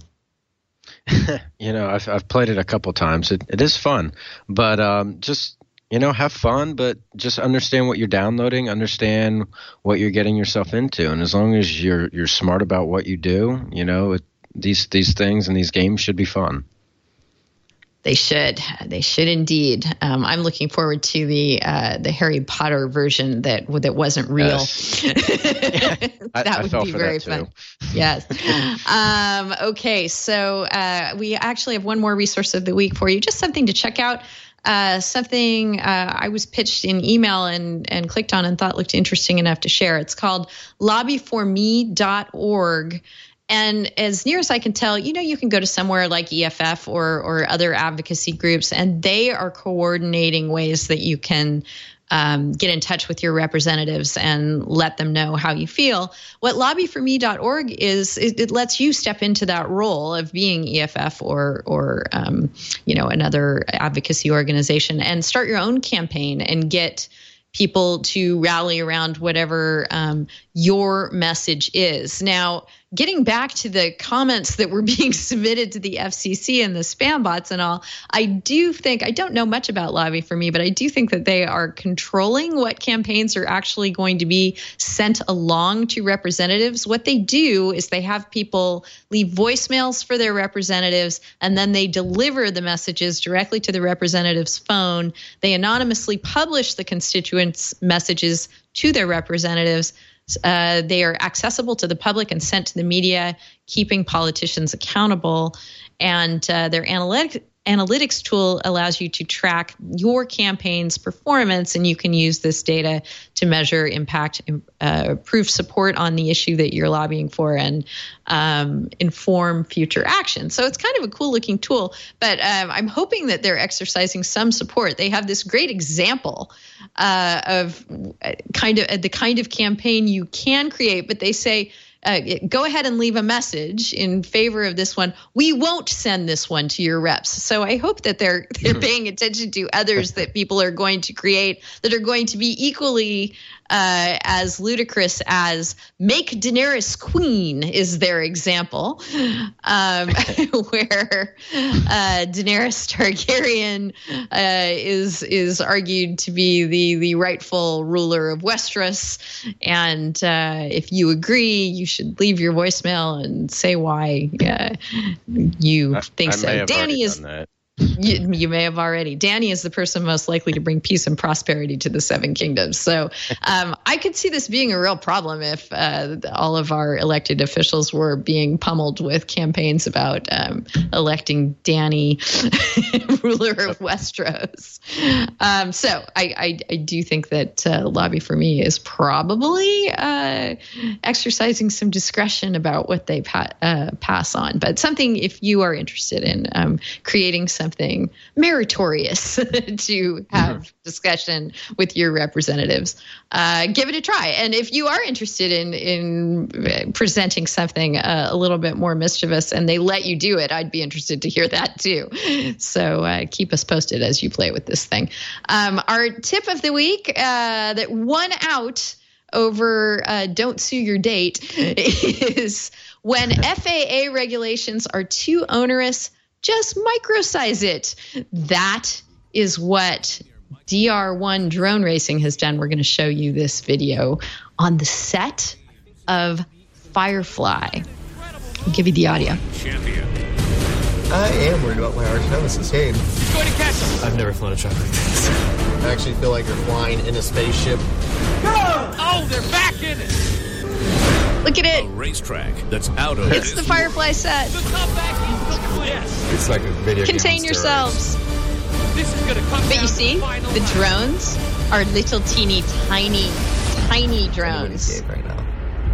You know, I've I've played it a couple times. It it is fun, but um, just you know, have fun, but just understand what you're downloading, understand what you're getting yourself into, and as long as you're you're smart about what you do, you know, it, these these things and these games should be fun. They should. They should indeed. Um, I'm looking forward to the uh, the Harry Potter version that that wasn't real. Yes. that I, would I fell be for very that fun. too. Yes. um, okay, so uh, we actually have one more resource of the week for you. Just something to check out. Uh, something uh, I was pitched in email and and clicked on and thought looked interesting enough to share. It's called lobby for me dot org. And as near as I can tell, you know, you can go to somewhere like E F F or or other advocacy groups, and they are coordinating ways that you can um, get in touch with your representatives and let them know how you feel. What lobby for me dot org is, it, it lets you step into that role of being E F F or, or um, you know, another advocacy organization and start your own campaign and get people to rally around whatever um, your message is. Now, getting back to the comments that were being submitted to the F C C and the spam bots and all, I do think, I don't know much about Lobby for Me, but I do think that they are controlling what campaigns are actually going to be sent along to representatives. What they do is they have people leave voicemails for their representatives, and then they deliver the messages directly to the representative's phone. They anonymously publish the constituents' messages to their representatives. Uh, they are accessible to the public and sent to the media, keeping politicians accountable. And uh, their analytic, analytics tool allows you to track your campaign's performance, and you can use this data to measure impact, uh, prove support on the issue that you're lobbying for, and um, inform future action. So it's kind of a cool looking tool, but um, I'm hoping that they're exercising some support. They have this great example uh, of kind of uh, the kind of campaign you can create, but they say, Uh, go ahead and leave a message in favor of this one. We won't send this one to your reps. So I hope that they're they're paying attention to others that people are going to create that are going to be equally uh, as ludicrous as "Make Daenerys Queen" is their example, um, where uh, Daenerys Targaryen uh, is is argued to be the the rightful ruler of Westeros, and uh, if you agree, you should leave your voicemail and say why uh, you I, think I so. may have Danny is. done that. You, you may have already. Danny is the person most likely to bring peace and prosperity to the Seven Kingdoms. So um, I could see this being a real problem if uh, all of our elected officials were being pummeled with campaigns about um, electing Danny ruler of Westeros. Um, so I, I, I do think that uh, Lobby for Me is probably uh, exercising some discretion about what they pa- uh, pass on. But something, if you are interested in um, creating some something meritorious to have discussion with your representatives, uh, give it a try. And if you are interested in in presenting something uh, a little bit more mischievous and they let you do it, I'd be interested to hear that too. So uh, keep us posted as you play with this thing. Um, our tip of the week uh, that won out over uh, Don't Sue Your Date is when F A A regulations are too onerous, just microsize it. That is what D R one Drone Racing has done. We're going to show you this video on the set of Firefly. I'll give you the audio. Champion. I am worried about my arch nemesis, Gabe. He's going to catch him. I've never flown a truck like this. I actually feel like you're flying in a spaceship. Oh, they're back in it. Look at A it. racetrack that's out of It's the this Firefly set. world. The comeback is complete. Yes. It's like a video Contain game on yourselves. This is going to come But down you to see, final the lap. drones are little teeny tiny, tiny drones. Gabe right now.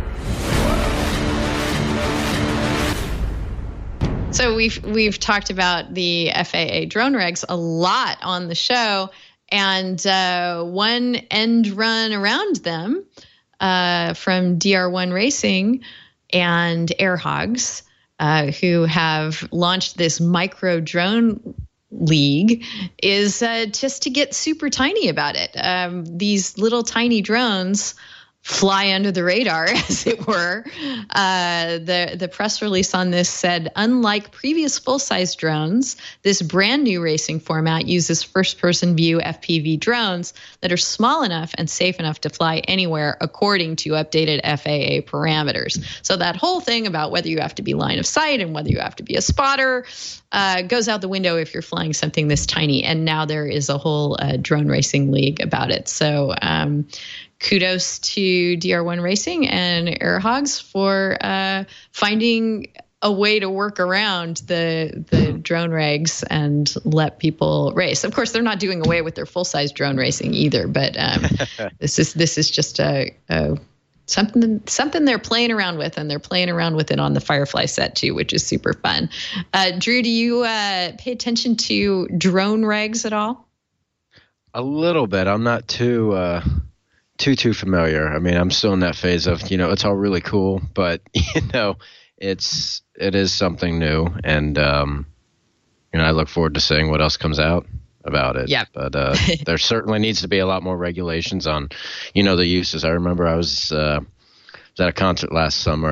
So we've we've talked about the F A A drone regs a lot on the show, and uh, one end run around them uh, from D R one Racing and AirHogs, uh, who have launched this micro drone league, is uh, just to get super tiny about it. Um, these little tiny drones fly under the radar, as it were. Uh, the the press release on this said, unlike previous full-size drones, this brand new racing format uses first-person view F P V drones that are small enough and safe enough to fly anywhere according to updated F A A parameters. So that whole thing about whether you have to be line of sight and whether you have to be a spotter uh, goes out the window if you're flying something this tiny. And now there is a whole uh, drone racing league about it. So um, kudos to D R one Racing and AirHogs for uh, finding a way to work around the the drone regs and let people race. Of course, they're not doing away with their full size drone racing either, but um, this is this is just a, a something something they're playing around with, and they're playing around with it on the Firefly set too, which is super fun. Uh, Drew, do you uh, pay attention to drone regs at all? A little bit. I'm not too uh, too too familiar. I mean, I'm still in that phase of, you know, it's all really cool, but you know, it's it is something new, and um, you know, I look forward to seeing what else comes out about it. Yeah. But uh, there certainly needs to be a lot more regulations on, you know, the uses. I remember I was uh, was at a concert last summer,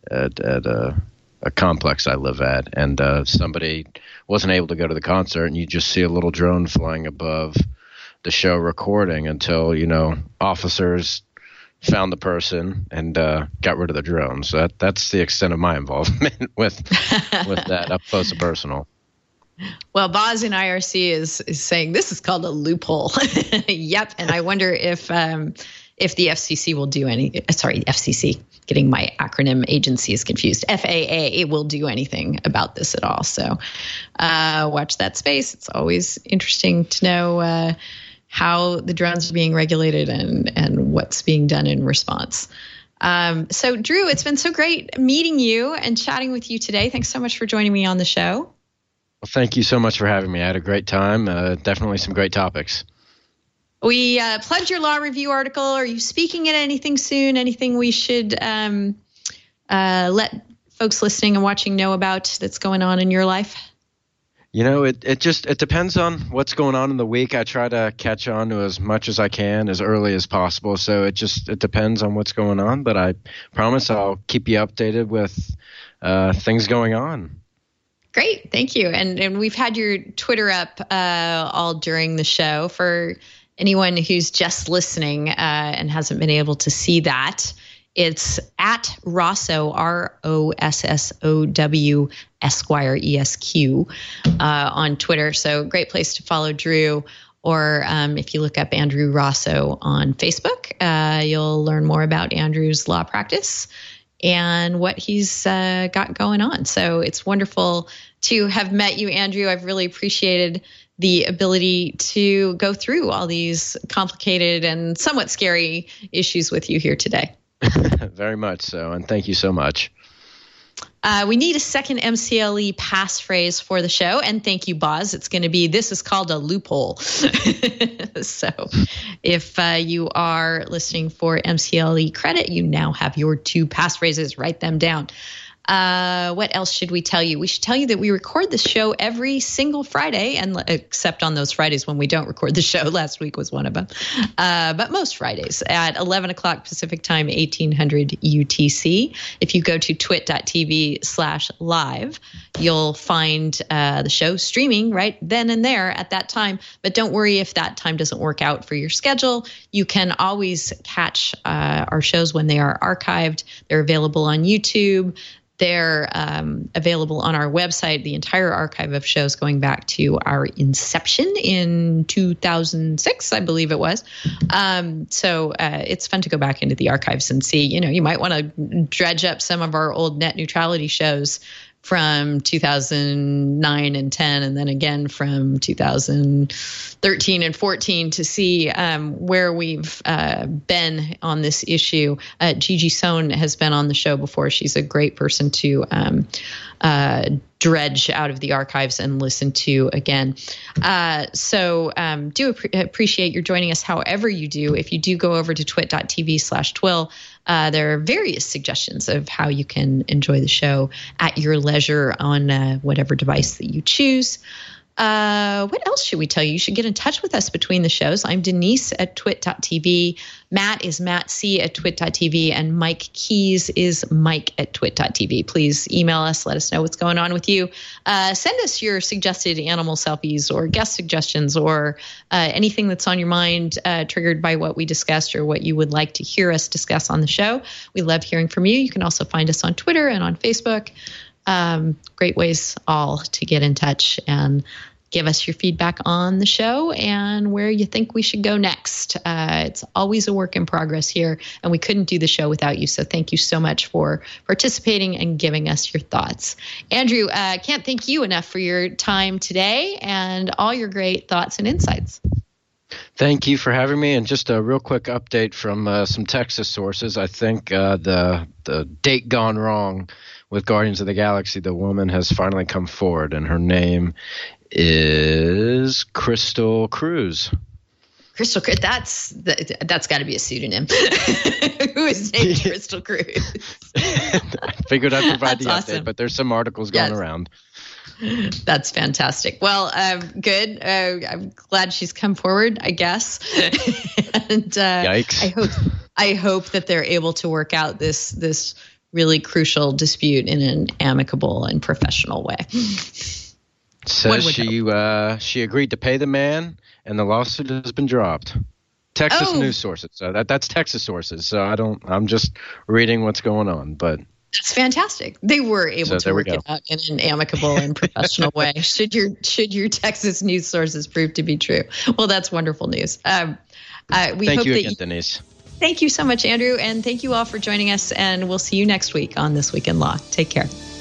at, at a, a complex I live at, and uh, somebody wasn't able to go to the concert, and you just see a little drone flying above the show recording until, you know, officers found the person and uh, got rid of the drone. So that, that's the extent of my involvement with with that, up close and personal. Well, Boz in I R C is is saying this is called a loophole. Yep, and I wonder if um, if the F C C will do any. Sorry, F C C. Getting my acronym agencies confused. F A A will do anything about this at all. So uh, watch that space. It's always interesting to know uh, how the drones are being regulated and and what's being done in response. Um, so, Drew, it's been so great meeting you and chatting with you today. Thanks so much for joining me on the show. Well, thank you so much for having me. I had a great time. Uh, definitely some great topics. We uh, plugged your law review article. Are you speaking at anything soon? Anything we should um, uh, let folks listening and watching know about that's going on in your life? You know, it, it just it depends on what's going on in the week. I try to catch on to as much as I can as early as possible. So it just it depends on what's going on. But I promise I'll keep you updated with uh, things going on. Great. Thank you. And and we've had your Twitter up uh, all during the show. For anyone who's just listening uh, and hasn't been able to see that, it's at Rosso, R O S S O W, Esquire, E S Q, uh, on Twitter. So great place to follow Drew. Or um, if you look up Andrew Rosso on Facebook, uh, you'll learn more about Andrew's law practice and what he's uh, got going on. So it's wonderful to have met you, Andrew. I've really appreciated the ability to go through all these complicated and somewhat scary issues with you here today. Very much so, and thank you so much. Uh, we need a second M C L E passphrase for the show, and thank you, Boz. It's going to be, this is called a loophole. So if uh, you are listening for M C L E credit, you now have your two passphrases. Write them down. Uh, what else should we tell you? We should tell you that we record the show every single Friday, and except on those Fridays when we don't record the show. Last week was one of them. Uh, but most Fridays at eleven o'clock Pacific time, eighteen hundred U T C. If you go to twit.tv slash live, you'll find uh, the show streaming right then and there at that time. But don't worry if that time doesn't work out for your schedule. You can always catch uh, our shows when they are archived. They're available on YouTube. They're um, available on our website, the entire archive of shows going back to our inception in two thousand six, I believe it was. Um, so uh, it's fun to go back into the archives and see, you know, you might want to dredge up some of our old net neutrality shows from two thousand nine and ten, and then again from two thousand thirteen and fourteen to see um, where we've uh, been on this issue. Uh, Gigi Sohn has been on the show before. She's a great person to um, uh, dredge out of the archives and listen to again. Uh, so um, do ap- appreciate your joining us however you do. If you do go over to twit.tv slash twill, Uh, there are various suggestions of how you can enjoy the show at your leisure on uh, whatever device that you choose. Uh, what else should we tell you? You should get in touch with us between the shows. I'm Denise at twit.tv. Matt is Matt C at twit.tv. And Mike Keys is Mike at twit.tv. Please email us. Let us know what's going on with you. Uh, send us your suggested animal selfies or guest suggestions or uh, anything that's on your mind uh, triggered by what we discussed or what you would like to hear us discuss on the show. We love hearing from you. You can also find us on Twitter and on Facebook. Um, great ways all to get in touch and give us your feedback on the show and where you think we should go next. Uh, it's always a work in progress here, and we couldn't do the show without you. So thank you so much for participating and giving us your thoughts. Andrew, uh, can't thank you enough for your time today and all your great thoughts and insights. Thank you for having me. And just a real quick update from uh, some Texas sources. I think uh, the the date gone wrong with Guardians of the Galaxy, the woman has finally come forward, and her name is Crystal Cruz. Crystal Cruz, that's that, that's got to be a pseudonym. Who is named Crystal Cruz? I figured I'd provide That's the awesome. update, but there's some articles going Yes. around. That's fantastic. Well, um, good. Uh, I'm glad she's come forward, I guess. and uh, Yikes. I hope I hope that they're able to work out this this really crucial dispute in an amicable and professional way. Says she uh, she agreed to pay the man, and the lawsuit has been dropped. Texas Oh. news sources. So that that's Texas sources. So I don't. I'm just reading what's going on. But That's fantastic. They were able So to there we work it go. out in an amicable and professional way. Should your should your Texas news sources prove to be true? Well, that's wonderful news. Um, uh, we thank hope you that again, you, Denise. thank you so much, Andrew, and thank you all for joining us. And we'll see you next week on This Week in Law. Take care.